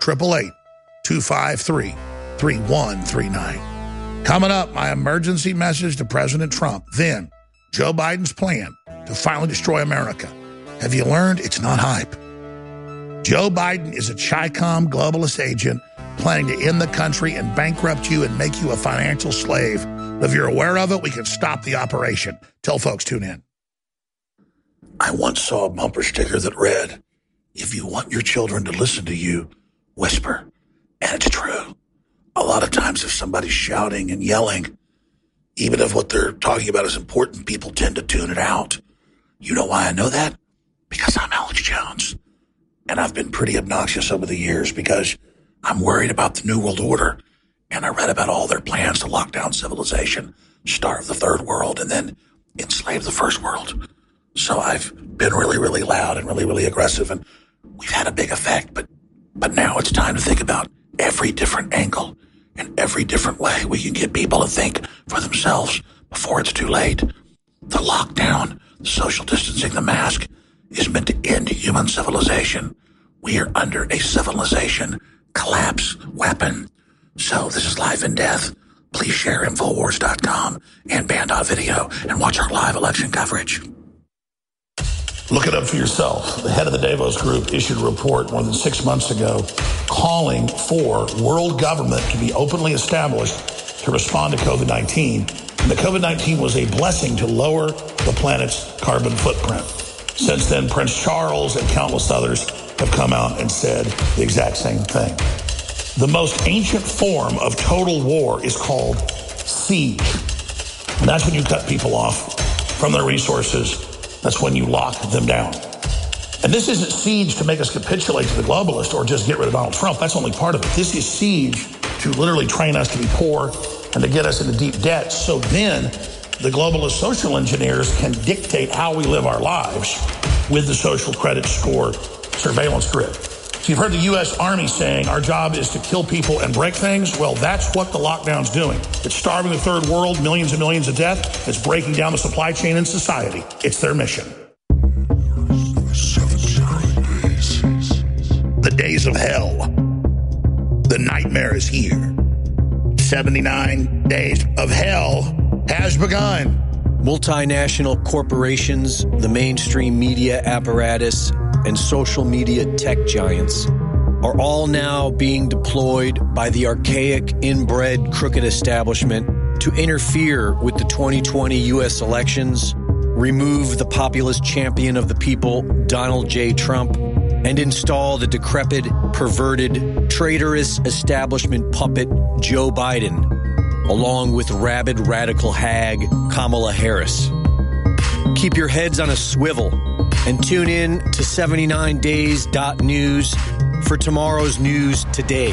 888-253-3139. Coming up, my emergency message to President Trump. Then, Joe Biden's plan to finally destroy America. Have you learned it's not hype? Joe Biden is a Chi-Com globalist agent planning to end the country and bankrupt you and make you a financial slave. If you're aware of it, we can stop the operation. Tell folks, tune in. I once saw a bumper sticker that read, "If you want your children to listen to you, whisper." And it's true. A lot of times if somebody's shouting and yelling, even if what they're talking about is important, people tend to tune it out. You know why I know that? Because I'm Alex Jones. And I've been pretty obnoxious over the years because I'm worried about the New World Order. And I read about all their plans to lock down civilization, starve the third world, and then enslave the first world. So I've been really, really loud and really, really aggressive. And we've had a big effect. But now it's time to think about every different angle and every different way we can get people to think for themselves before it's too late. The lockdown, the social distancing, the mask is meant to end human civilization. We are under a civilization collapse weapon. So this is life and death. Please share Infowars.com and Band.video and watch our live election coverage. Look it up for yourself. The head of the Davos Group issued a report more than 6 months ago calling for world government to be openly established to respond to COVID-19. And the COVID-19 was a blessing to lower the planet's carbon footprint. Since then, Prince Charles and countless others have come out and said the exact same thing. The most ancient form of total war is called siege. And that's when you cut people off from their resources. That's when you lock them down. And this isn't siege to make us capitulate to the globalists or just get rid of Donald Trump. That's only part of it. This is siege to literally train us to be poor and to get us into deep debt. So then the globalist social engineers can dictate how we live our lives with the social credit score surveillance grid. So you've heard the U.S. Army saying our job is to kill people and break things. Well, that's what the lockdown's doing. It's starving the third world, millions and millions of death. It's breaking down the supply chain in society. It's their mission. The days of hell. The nightmare is here. 79 days of hell has begun. Multinational corporations, the mainstream media apparatus, and social media tech giants are all now being deployed by the archaic, inbred, crooked establishment to interfere with the 2020 U.S. elections, remove the populist champion of the people, Donald J. Trump, and install the decrepit, perverted, traitorous establishment puppet, Joe Biden, along with rabid radical hag, Kamala Harris. Keep your heads on a swivel and tune in to 79days.news for tomorrow's news today.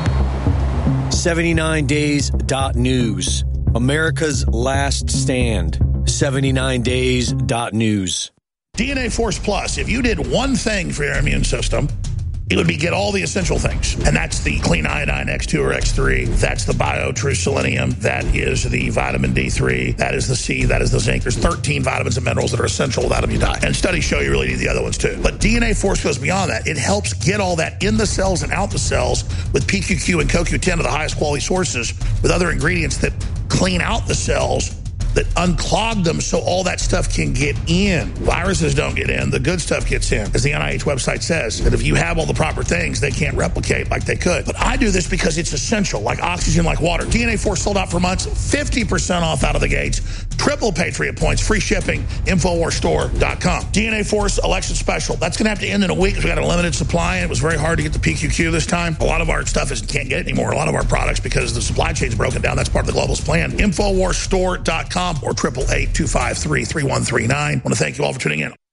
79days.news, America's last stand. 79days.news. DNA Force Plus, if you did one thing for your immune system, it would be get all the essential things. And that's the clean iodine X2 or X3. That's the BioTrue Selenium. That is the vitamin D3. That is the C. That is the zinc. There's 13 vitamins and minerals that are essential. Without them, you die. And studies show you really need the other ones too. But DNA Force goes beyond that. It helps get all that in the cells and out the cells with PQQ and CoQ10 of the highest quality sources with other ingredients that clean out the cells, that unclog them so all that stuff can get in. Viruses don't get in. The good stuff gets in. As the NIH website says, that if you have all the proper things, they can't replicate like they could. But I do this because it's essential, like oxygen, like water. DNA Force sold out for months, 50% off out of the gates, triple Patriot points, free shipping, InfoWarsStore.com. DNA Force election special. That's going to have to end in a week because we got a limited supply and it was very hard to get the PQQ this time. A lot of our stuff can't get it anymore. A lot of our products, because the supply chain's broken down. That's part of the globalist plan. InfoWarsStore.com. Or 888-253-3139. I want to thank you all for tuning in.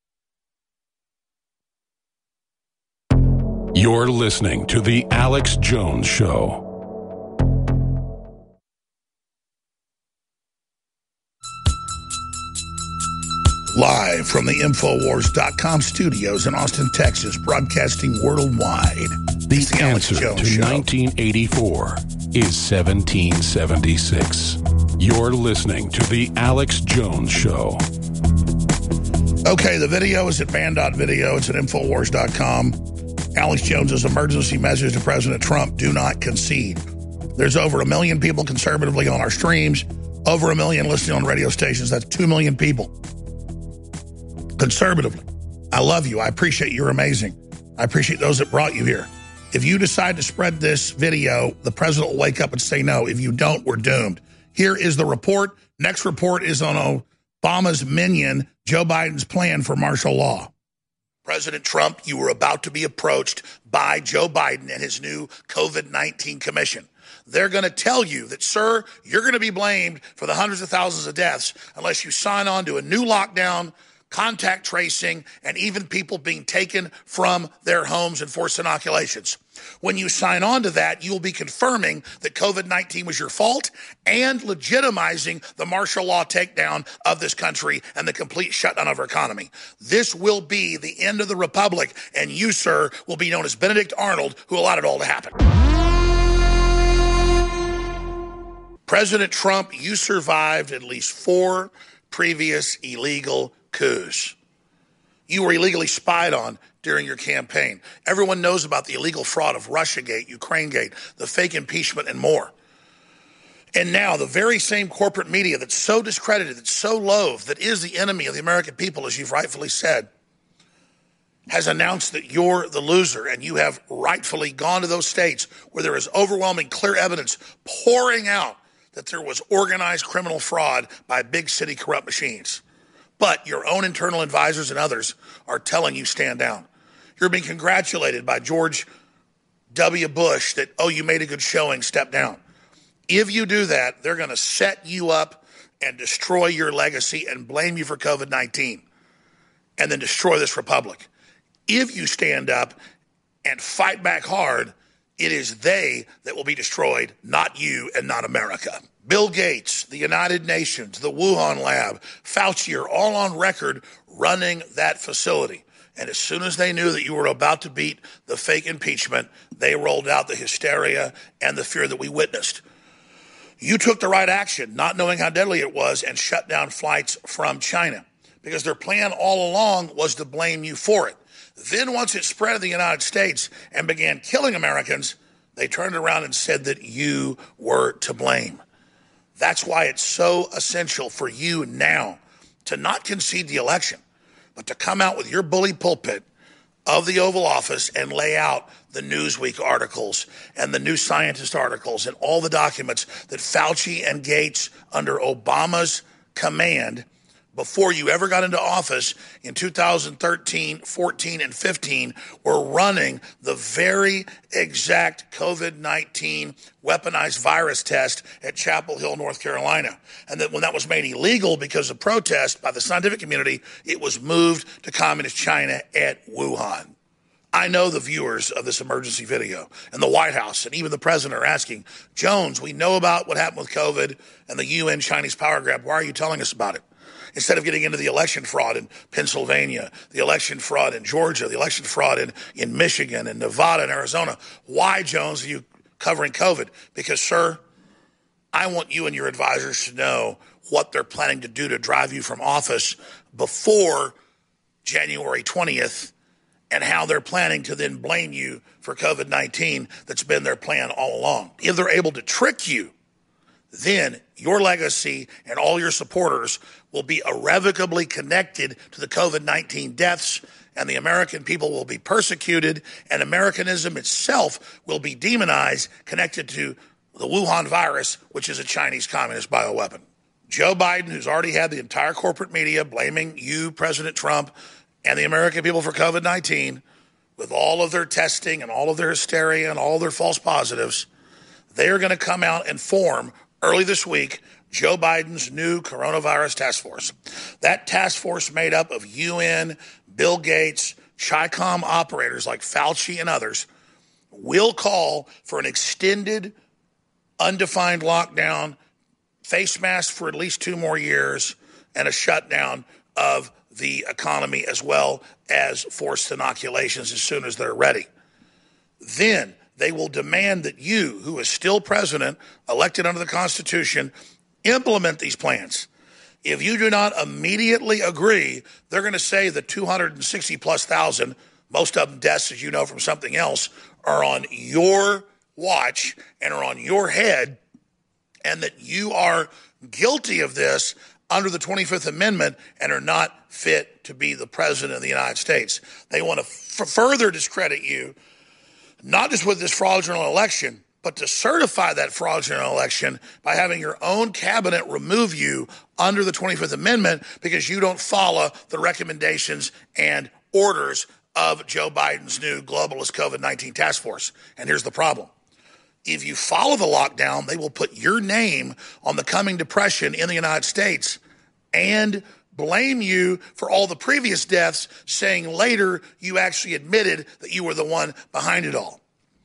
You're listening to The Alex Jones Show. Live from the Infowars.com studios in Austin, Texas, broadcasting worldwide. The answer to 1984 is 1776. You're listening to The Alex Jones Show. Okay, the video is at Band.video. It's at Infowars.com. Alex Jones's emergency message to President Trump: do not concede. There's over 1 million people conservatively on our streams, over 1 million listening on radio stations. That's 2 million people. Conservatively. I love you. I appreciate you. You're amazing. I appreciate those that brought you here. If you decide to spread this video, the president will wake up and say no. If you don't, we're doomed. Here is the report. Next report is on Obama's minion, Joe Biden's plan for martial law. President Trump, you were about to be approached by Joe Biden and his new COVID-19 commission. They're going to tell you that, sir, you're going to be blamed for the hundreds of thousands of deaths unless you sign on to a new lockdown contact tracing, and even people being taken from their homes and forced inoculations. When you sign on to that, you will be confirming that COVID-19 was your fault and legitimizing the martial law takedown of this country and the complete shutdown of our economy. This will be the end of the republic, and you, sir, will be known as Benedict Arnold, who allowed it all to happen. President Trump, you survived at least 4 previous illegal coups. You were illegally spied on during your campaign. Everyone knows about the illegal fraud of Russiagate, Ukrainegate, the fake impeachment, and more. And now the very same corporate media that's so discredited, that's so loathed, that is the enemy of the American people, as you've rightfully said, has announced that you're the loser, and you have rightfully gone to those states where there is overwhelming, clear evidence pouring out that there was organized criminal fraud by big city corrupt machines. But your own internal advisors and others are telling you stand down. You're being congratulated by George W. Bush that, oh, you made a good showing, step down. If you do that, they're going to set you up and destroy your legacy and blame you for COVID-19 and then destroy this republic. If you stand up and fight back hard, it is they that will be destroyed, not you and not America. Bill Gates, the United Nations, the Wuhan lab, Fauci are all on record running that facility. And as soon as they knew that you were about to beat the fake impeachment, they rolled out the hysteria and the fear that we witnessed. You took the right action, not knowing how deadly it was, and shut down flights from China because their plan all along was to blame you for it. Then once it spread in the United States and began killing Americans, they turned around and said that you were to blame. That's why it's so essential for you now to not concede the election, but to come out with your bully pulpit of the Oval Office and lay out the Newsweek articles and the New Scientist articles and all the documents that Fauci and Gates under Obama's command before you ever got into office in 2013, 14, and 15 were running the very exact COVID-19 weaponized virus test at Chapel Hill, North Carolina. And that when that was made illegal because of protest by the scientific community, it was moved to communist China at Wuhan. I know the viewers of this emergency video and the White House and even the president are asking, Jones, we know about what happened with COVID and the UN Chinese power grab. Why are you telling us about it? Instead of getting into the election fraud in Pennsylvania, the election fraud in Georgia, the election fraud in Michigan and Nevada and Arizona, why, Jones, are you covering COVID? Because, sir, I want you and your advisors to know what they're planning to do to drive you from office before January 20th and how they're planning to then blame you for COVID-19 that's been their plan all along. If they're able to trick you, then your legacy and all your supporters will be irrevocably connected to the COVID-19 deaths, and the American people will be persecuted, and Americanism itself will be demonized, connected to the Wuhan virus, which is a Chinese communist bioweapon. Joe Biden, who's already had the entire corporate media blaming you, President Trump, and the American people for COVID-19, with all of their testing and all of their hysteria and all their false positives, they are going to come out and form early this week Joe Biden's new coronavirus task force. That task force made up of UN, Bill Gates, Chi-Com operators like Fauci and others will call for an extended, undefined lockdown, face masks for at least 2 more years, and a shutdown of the economy as well as forced inoculations as soon as they're ready. Then they will demand that you, who is still president, elected under the Constitution, implement these plans. If you do not immediately agree, they're going to say the 260+ thousand, most of them deaths, as you know, from something else, are on your watch and are on your head, and that you are guilty of this under the 25th Amendment and are not fit to be the president of the United States. They want to further discredit you, not just with this fraudulent election, but to certify that fraudulent election by having your own cabinet remove you under the 25th Amendment because you don't follow the recommendations and orders of Joe Biden's new globalist COVID-19 task force. And here's the problem. If you follow the lockdown, they will put your name on the coming depression in the United States and blame you for all the previous deaths, saying later you actually admitted that you were the one behind it all.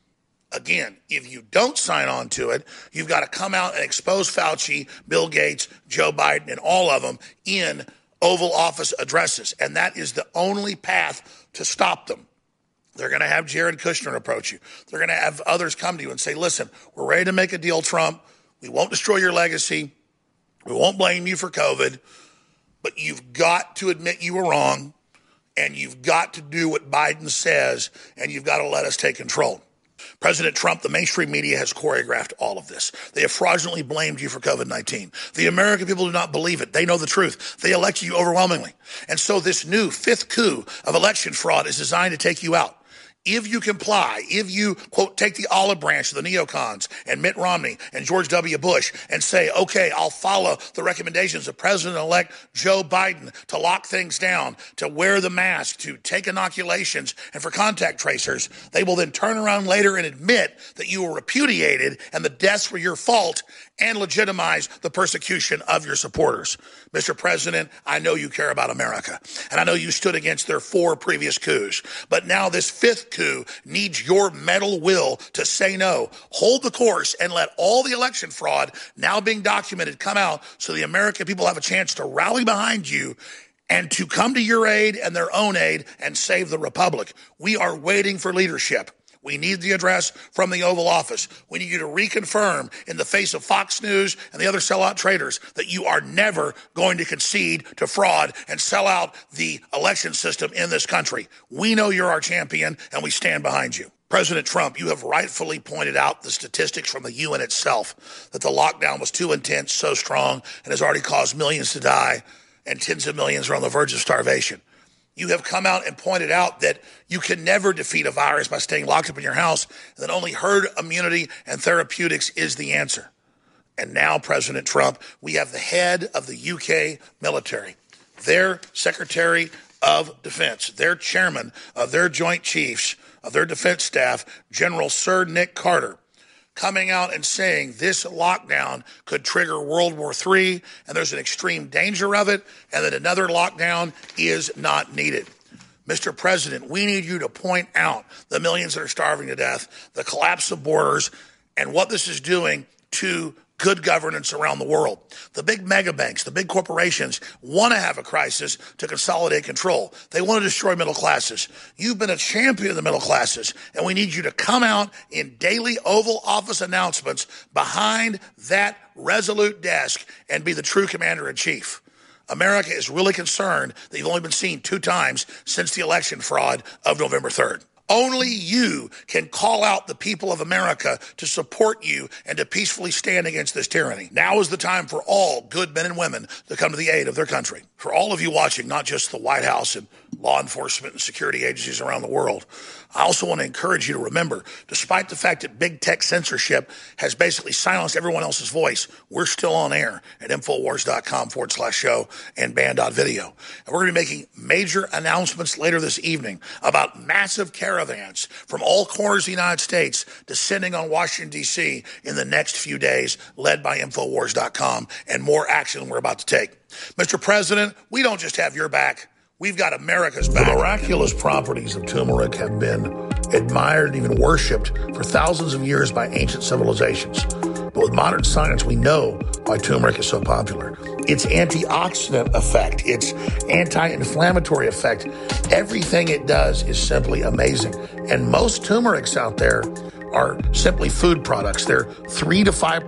Again, if you don't sign on to it, you've got to come out and expose Fauci, Bill Gates, Joe Biden, and all of them in Oval Office addresses. And that is the only path to stop them. They're going to have Jared Kushner approach you. They're going to have others come to you and say, listen, we're ready to make a deal, Trump. We won't destroy your legacy. We won't blame you for COVID. But you've got to admit you were wrong. And you've got to do what Biden says. And you've got to let us take control. President Trump, the mainstream media has choreographed all of this. They have fraudulently blamed you for COVID-19. The American people do not believe it. They know the truth. They elected you overwhelmingly. And so this new fifth coup of election fraud is designed to take you out. If you comply, if you, quote, take the olive branch of the neocons and Mitt Romney and George W. Bush and say, okay, I'll follow the recommendations of President-elect Joe Biden to lock things down, to wear the mask, to take inoculations, and for contact tracers, they will then turn around later and admit that you were repudiated and the deaths were your fault and legitimize the persecution of your supporters. Mr. President, I know you care about America, and I know you stood against their 4 previous coups, but now this fifth coup needs your metal will to say no. Hold the course and let all the election fraud now being documented come out so the American people have a chance to rally behind you and to come to your aid and their own aid and save the republic. We are waiting for leadership. We need the address from the Oval Office. We need you to reconfirm in the face of Fox News and the other sellout traders that you are never going to concede to fraud and sell out the election system in this country. We know you're our champion, and we stand behind you. President Trump, you have rightfully pointed out the statistics from the UN itself, that the lockdown was too intense, so strong, and has already caused millions to die, and tens of millions are on the verge of starvation. You have come out and pointed out that you can never defeat a virus by staying locked up in your house, and that only herd immunity and therapeutics is the answer. And now, President Trump, we have the head of the UK military, their Secretary of Defense, their chairman of their Joint Chiefs of their defense staff, General Sir Nick Carter, coming out and saying this lockdown could trigger World War III, and there's an extreme danger of it, and that another lockdown is not needed. Mr. President, we need you to point out the millions that are starving to death, the collapse of borders, and what this is doing to good governance around the world. The big mega banks, the big corporations want to have a crisis to consolidate control. They want to destroy middle classes. You've been a champion of the middle classes, and we need you to come out in daily Oval Office announcements behind that resolute desk and be the true commander-in-chief. America is really concerned that you've only been seen 2 times since the election fraud of November 3rd. Only you can call out the people of America to support you and to peacefully stand against this tyranny. Now is the time for all good men and women to come to the aid of their country. For all of you watching, not just the White House and law enforcement and security agencies around the world, I also want to encourage you to remember, despite the fact that big tech censorship has basically silenced everyone else's voice, we're still on air at Infowars.com/show and band.video. And we're going to be making major announcements later this evening about massive caravans from all corners of the United States descending on Washington, D.C. in the next few days, led by Infowars.com, and more action we're about to take. Mr. President, we don't just have your back. We've got America's back. The miraculous properties of turmeric have been admired and even worshipped for thousands of years by ancient civilizations. But with modern science, we know why turmeric is so popular. Its antioxidant effect, its anti-inflammatory effect, everything it does is simply amazing. And most turmerics out there are simply food products. They're 3 to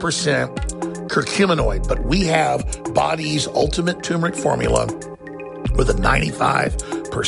5% curcuminoid, but we have Body's ultimate turmeric formula with a 95%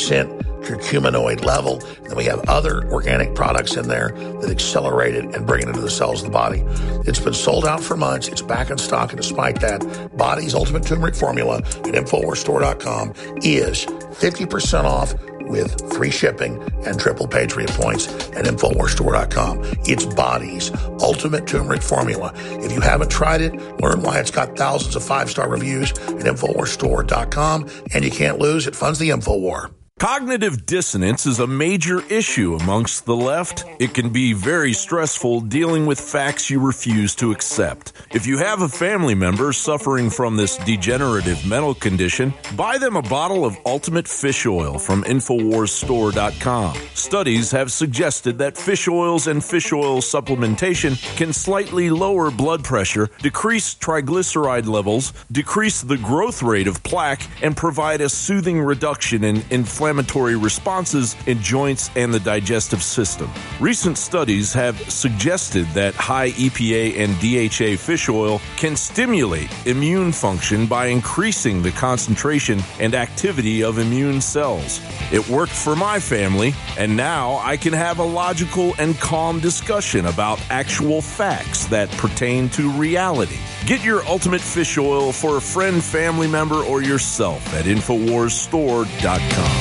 curcuminoid level. And then we have other organic products in there that accelerate it and bring it into the cells of the body. It's been sold out for months. It's back in stock. And despite that, Body's ultimate turmeric formula at InfoWarsStore.com is 50% off with free shipping and triple Patriot points at InfoWarsStore.com. It's Body's ultimate turmeric formula. If you haven't tried it, learn why it's got thousands of 5-star reviews at InfoWarsStore.com. And you can't lose. It funds the InfoWar. Cognitive dissonance is a major issue amongst the left. It can be very stressful dealing with facts you refuse to accept. If you have a family member suffering from this degenerative mental condition, buy them a bottle of Ultimate Fish Oil from InfoWarsStore.com. Studies have suggested that fish oils and fish oil supplementation can slightly lower blood pressure, decrease triglyceride levels, decrease the growth rate of plaque, and provide a soothing reduction in inflammatory responses in joints and the digestive system. Recent studies have suggested that high EPA and DHA fish oil can stimulate immune function by increasing the concentration and activity of immune cells. It worked for my family, and now I can have a logical and calm discussion about actual facts that pertain to reality. Get your Ultimate Fish Oil for a friend, family member, or yourself at InfoWarsStore.com.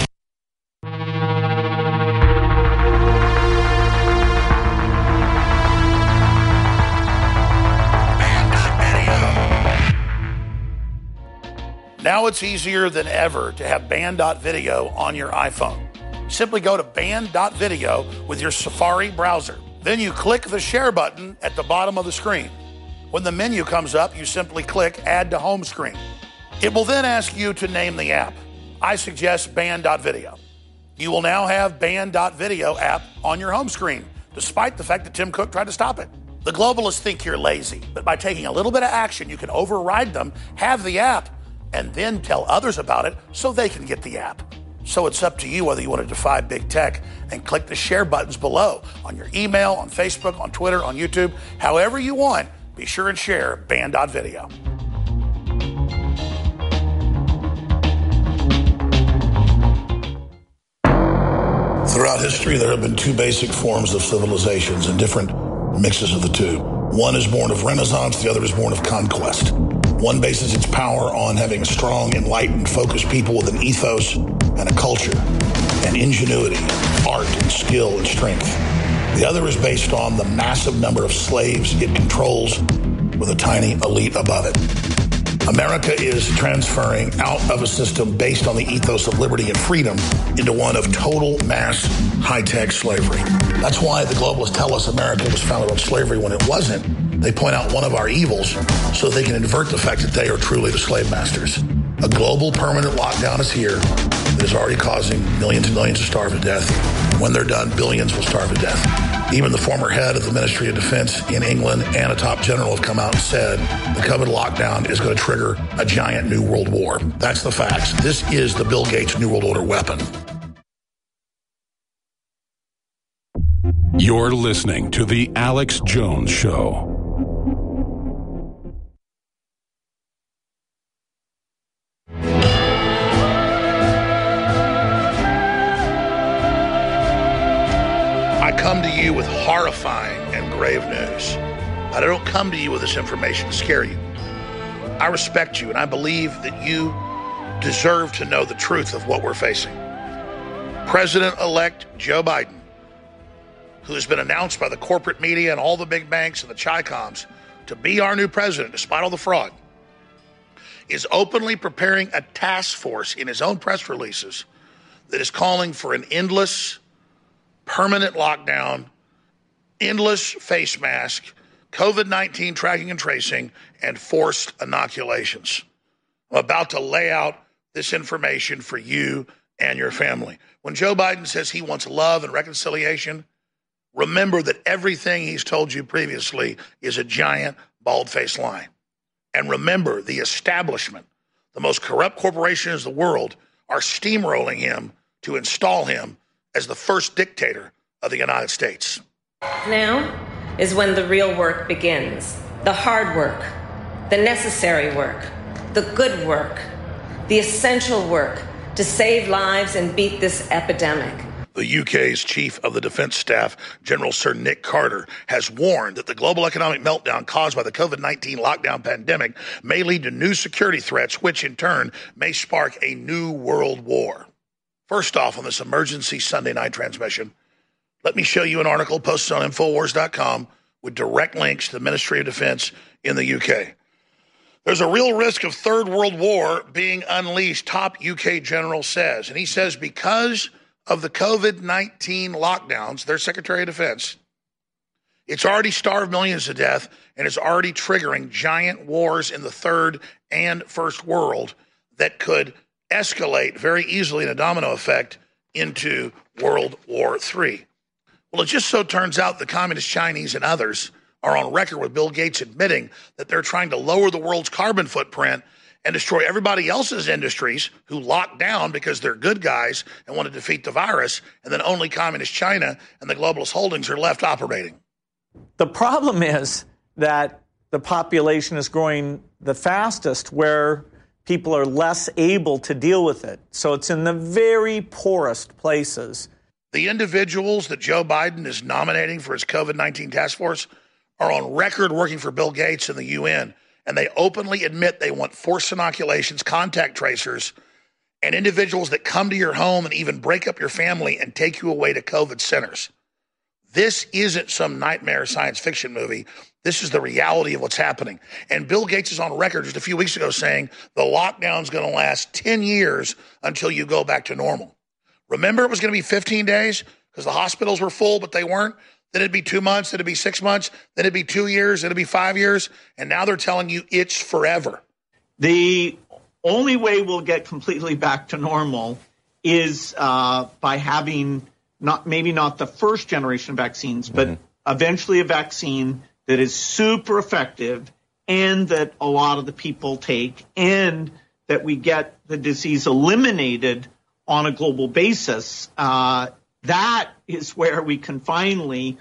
Now it's easier than ever to have Band.video on your iPhone. Simply go to Band.video with your Safari browser. Then you click the share button at the bottom of the screen. When the menu comes up, you simply click Add to Home Screen. It will then ask you to name the app. I suggest Band.video. You will now have Band.video app on your home screen, despite the fact that Tim Cook tried to stop it. The globalists think you're lazy, but by taking a little bit of action, you can override them, have the app, and then tell others about it so they can get the app. So it's up to you whether you want to defy big tech and click the share buttons below on your email, on Facebook, on Twitter, on YouTube, however you want. Be sure and share Band.video. Throughout history, there have been two basic forms of civilizations and different mixes of the two. One is born of Renaissance, the other is born of conquest. One bases its power on having a strong, enlightened, focused people with an ethos and a culture, and ingenuity, art, and skill, and strength. The other is based on the massive number of slaves it controls with a tiny elite above it. America is transferring out of a system based on the ethos of liberty and freedom into one of total mass high-tech slavery. That's why the globalists tell us America was founded on slavery when it wasn't. They point out one of our evils so they can invert the fact that they are truly the slave masters. A global permanent lockdown is here that is already causing millions and millions to starve to death. When they're done, billions will starve to death. Even the former head of the Ministry of Defense in England and a top general have come out and said the COVID lockdown is going to trigger a giant new world war. That's the facts. This is the Bill Gates New World Order weapon. You're listening to The Alex Jones Show. I come to you with horrifying and grave news. But I don't come to you with this information to scare you. I respect you, and I believe that you deserve to know the truth of what we're facing. President-elect Joe Biden, who has been announced by the corporate media and all the big banks and the Chi-Coms to be our new president, despite all the fraud, is openly preparing a task force in his own press releases that is calling for an endless, permanent lockdown, endless face mask, COVID-19 tracking and tracing, and forced inoculations. I'm about to lay out this information for you and your family. When Joe Biden says he wants love and reconciliation, remember that everything he's told you previously is a giant, bald-faced lie. And remember, the establishment, the most corrupt corporations in the world, are steamrolling him to install him as the first dictator of the United States. Now is when the real work begins. The hard work, the necessary work, the good work, the essential work to save lives and beat this epidemic. The UK's chief of the defense staff, General Sir Nick Carter, has warned that the global economic meltdown caused by the COVID-19 lockdown pandemic may lead to new security threats, which in turn may spark a new world war. First off, on this emergency Sunday night transmission, let me show you an article posted on Infowars.com with direct links to the Ministry of Defense in the UK. There's a real risk of third world war being unleashed, top UK general says. And he says because of the COVID-19 lockdowns, their Secretary of Defense, it's already starved millions to death and is already triggering giant wars in the third and first world that could escalate very easily in a domino effect into World War III. Well, it just so turns out the Communist Chinese and others are on record with Bill Gates admitting that they're trying to lower the world's carbon footprint and destroy everybody else's industries who locked down because they're good guys and want to defeat the virus, and then only Communist China and the globalist holdings are left operating. The problem is that the population is growing the fastest where people are less able to deal with it. So it's in the very poorest places. The individuals that Joe Biden is nominating for his COVID-19 task force are on record working for Bill Gates and the UN, and they openly admit they want forced inoculations, contact tracers, and individuals that come to your home and even break up your family and take you away to COVID centers. This isn't some nightmare science fiction movie. This is the reality of what's happening. And Bill Gates is on record just a few weeks ago saying the lockdown's going to last 10 years until you go back to normal. Remember, it was going to be 15 days because the hospitals were full, but they weren't. Then it'd be 2 months, then it'd be 6 months, then it'd be 2 years, then it'd be 5 years. And now they're telling you it's forever. The only way we'll get completely back to normal is by having maybe not the first generation of vaccines, but eventually a vaccine that is super effective and that a lot of the people take, and that we get the disease eliminated on a global basis. That is where we can finally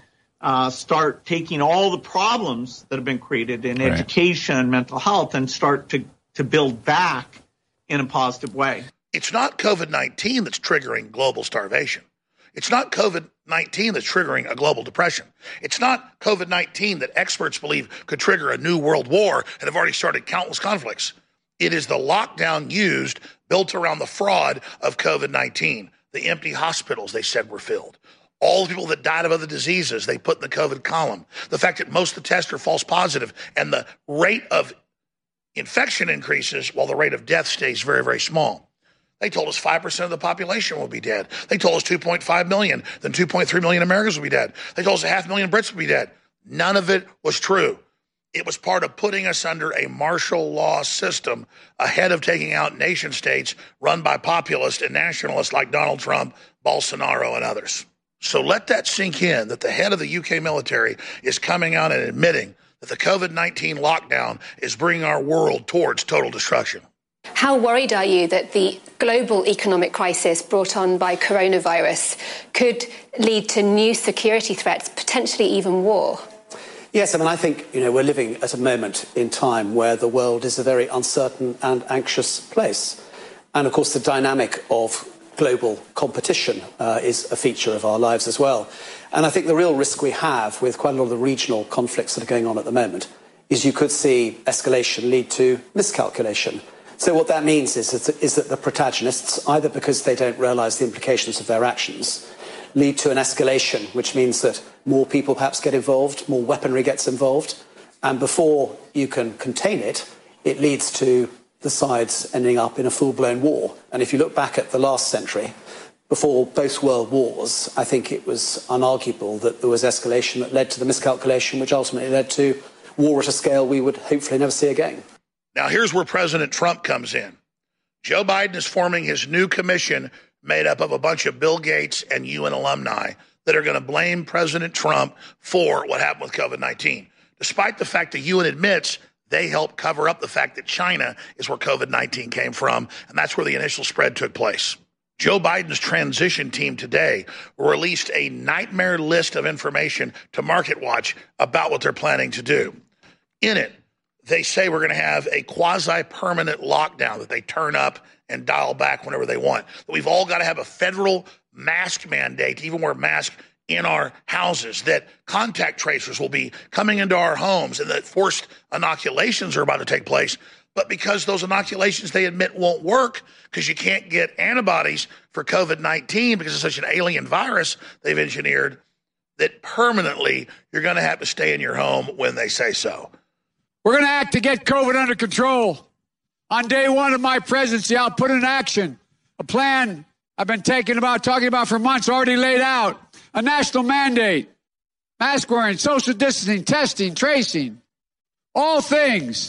start taking all the problems that have been created in education, mental health, and start to build back in a positive way. It's not COVID-19 that's triggering global starvation. It's not COVID-19 that's triggering a global depression. It's not COVID-19 that experts believe could trigger a new world war and have already started countless conflicts. It is the lockdown built around the fraud of COVID-19. The empty hospitals they said were filled. All the people that died of other diseases they put in the COVID column. The fact that most of the tests are false positive and the rate of infection increases while the rate of death stays very, very small. They told us 5% of the population will be dead. They told us 2.5 million, then 2.3 million Americans will be dead. They told us 500,000 Brits will be dead. None of it was true. It was part of putting us under a martial law system ahead of taking out nation states run by populists and nationalists like Donald Trump, Bolsonaro, and others. So let that sink in, that the head of the UK military is coming out and admitting that the COVID-19 lockdown is bringing our world towards total destruction. How worried are you that the global economic crisis brought on by coronavirus could lead to new security threats, potentially even war? Yes, I mean, I think, we're living at a moment in time where the world is a very uncertain and anxious place. And, of course, the dynamic of global competition is a feature of our lives as well. And I think the real risk we have with quite a lot of the regional conflicts that are going on at the moment is you could see escalation lead to miscalculation. So what that means is that the protagonists, either because they don't realise the implications of their actions, lead to an escalation, which means that more people perhaps get involved, more weaponry gets involved, and before you can contain it, it leads to the sides ending up in a full-blown war. And if you look back at the last century, before both world wars, I think it was unarguable that there was escalation that led to the miscalculation, which ultimately led to war at a scale we would hopefully never see again. Now, here's where President Trump comes in. Joe Biden is forming his new commission made up of a bunch of Bill Gates and UN alumni that are going to blame President Trump for what happened with COVID-19, despite the fact that UN admits they helped cover up the fact that China is where COVID-19 came from, and that's where the initial spread took place. Joe Biden's transition team today released a nightmare list of information to MarketWatch about what they're planning to do. In it, they say we're going to have a quasi-permanent lockdown that they turn up and dial back whenever they want. That we've all got to have a federal mask mandate to even wear masks in our houses, that contact tracers will be coming into our homes, and that forced inoculations are about to take place. But because those inoculations, they admit, won't work because you can't get antibodies for COVID-19 because it's such an alien virus they've engineered, that permanently you're going to have to stay in your home when they say so. We're going to act to get COVID under control. On day one of my presidency, I'll put in action a plan I've been talking about for months, already laid out. A national mandate, mask wearing, social distancing, testing, tracing, all things,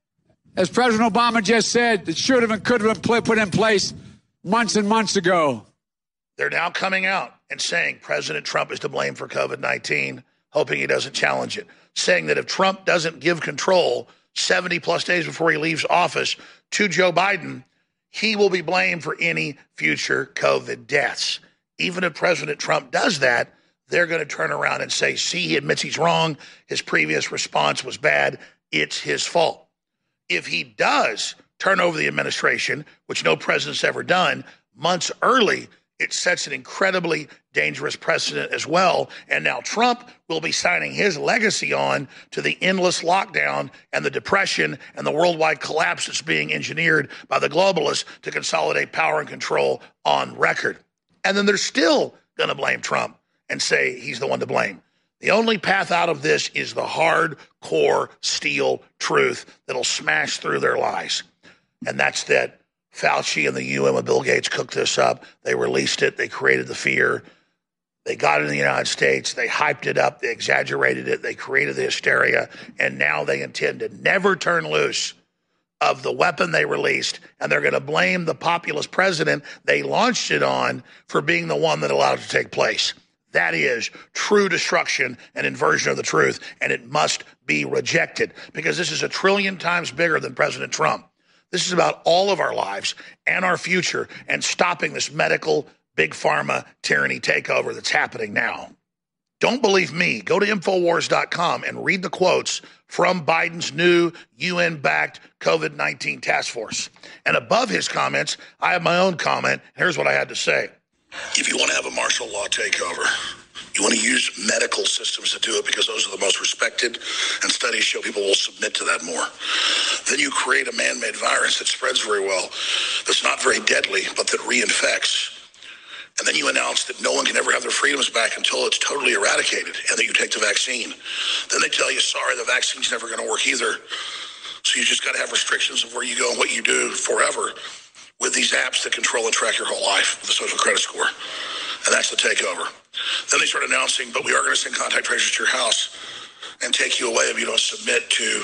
as President Obama just said, that should have and could have been put in place months and months ago. They're now coming out and saying President Trump is to blame for COVID-19, hoping he doesn't challenge it, saying that if Trump doesn't give control 70-plus days before he leaves office to Joe Biden, he will be blamed for any future COVID deaths. Even if President Trump does that, they're going to turn around and say, see, he admits he's wrong. His previous response was bad. It's his fault. If he does turn over the administration, which no president's ever done, months early, it sets an incredibly dangerous precedent as well. And now Trump will be signing his legacy on to the endless lockdown and the depression and the worldwide collapse that's being engineered by the globalists to consolidate power and control on record. And then they're still going to blame Trump and say he's the one to blame. The only path out of this is the hardcore steel truth that'll smash through their lies. And that's that Fauci and the UN with Bill Gates cooked this up. They released it. They created the fear. They got it in the United States. They hyped it up. They exaggerated it. They created the hysteria. And now they intend to never turn loose of the weapon they released, and they're going to blame the populist president they launched it on for being the one that allowed it to take place. That is true destruction and inversion of the truth, and it must be rejected because this is 1 trillion times bigger than President Trump. This is about all of our lives and our future and stopping this medical big pharma tyranny takeover that's happening now. Don't believe me. Go to Infowars.com and read the quotes from Biden's new UN-backed COVID-19 task force. And above his comments, I have my own comment. Here's what I had to say. If you want to have a martial law takeover, you want to use medical systems to do it because those are the most respected, and studies show people will submit to that more. Then you create a man-made virus that spreads very well, that's not very deadly, but that reinfects. And then you announce that no one can ever have their freedoms back until it's totally eradicated, and that you take the vaccine. Then they tell you, sorry, the vaccine's never going to work either. So you just got to have restrictions of where you go and what you do forever with these apps that control and track your whole life with a social credit score. And that's the takeover. Then they start announcing, but we are going to send contact tracers to your house and take you away if you don't submit to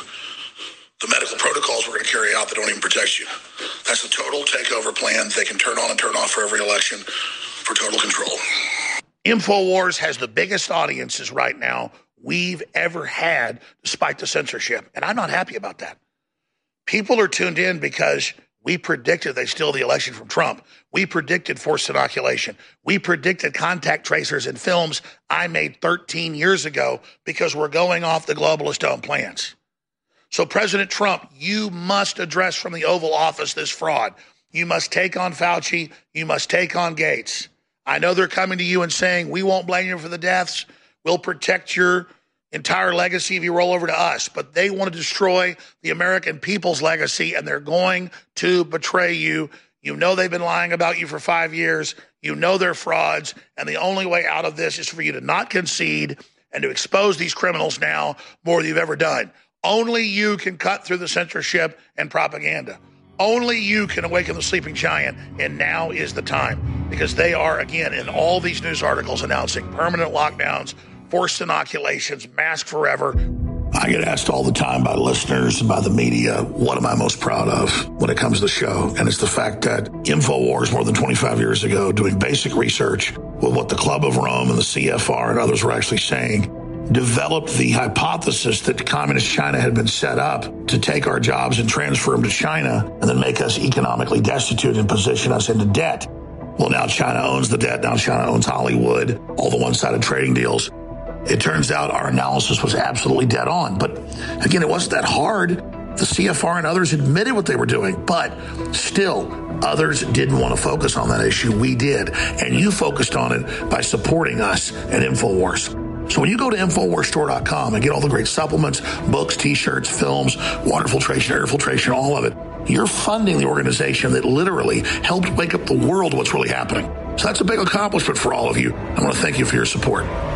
the medical protocols we're going to carry out that don't even protect you. That's the total takeover plan they can turn on and turn off for every election for total control. InfoWars has the biggest audiences right now we've ever had, despite the censorship. And I'm not happy about that. People are tuned in because we predicted they steal the election from Trump. We predicted forced inoculation. We predicted contact tracers in films I made 13 years ago because we're going off the globalist own plans. So President Trump, you must address from the Oval Office this fraud. You must take on Fauci. You must take on Gates. I know they're coming to you and saying, we won't blame you for the deaths. We'll protect your entire legacy if you roll over to us. But they want to destroy the American people's legacy, and they're going to betray you. You know they've been lying about you for 5 years. You know they're frauds. And the only way out of this is for you to not concede and to expose these criminals now more than you've ever done. Only you can cut through the censorship and propaganda. Only you can awaken the sleeping giant, and now is the time, because they are, again, in all these news articles announcing permanent lockdowns, forced inoculations, mask forever. I get asked all the time by listeners and by the media, what am I most proud of when it comes to the show? And it's the fact that InfoWars, more than 25 years ago, doing basic research with what the Club of Rome and the CFR and others were actually saying, developed the hypothesis that communist China had been set up to take our jobs and transfer them to China and then make us economically destitute and position us into debt. Well, now China owns the debt. Now China owns Hollywood, all the one-sided trading deals. It turns out our analysis was absolutely dead on. But again, it wasn't that hard. The CFR and others admitted what they were doing, but still others didn't want to focus on that issue. We did. And you focused on it by supporting us at InfoWars. So when you go to InfoWarsStore.com and get all the great supplements, books, T-shirts, films, water filtration, air filtration, all of it, you're funding the organization that literally helped wake up the world to what's really happening. So that's a big accomplishment for all of you. I want to thank you for your support.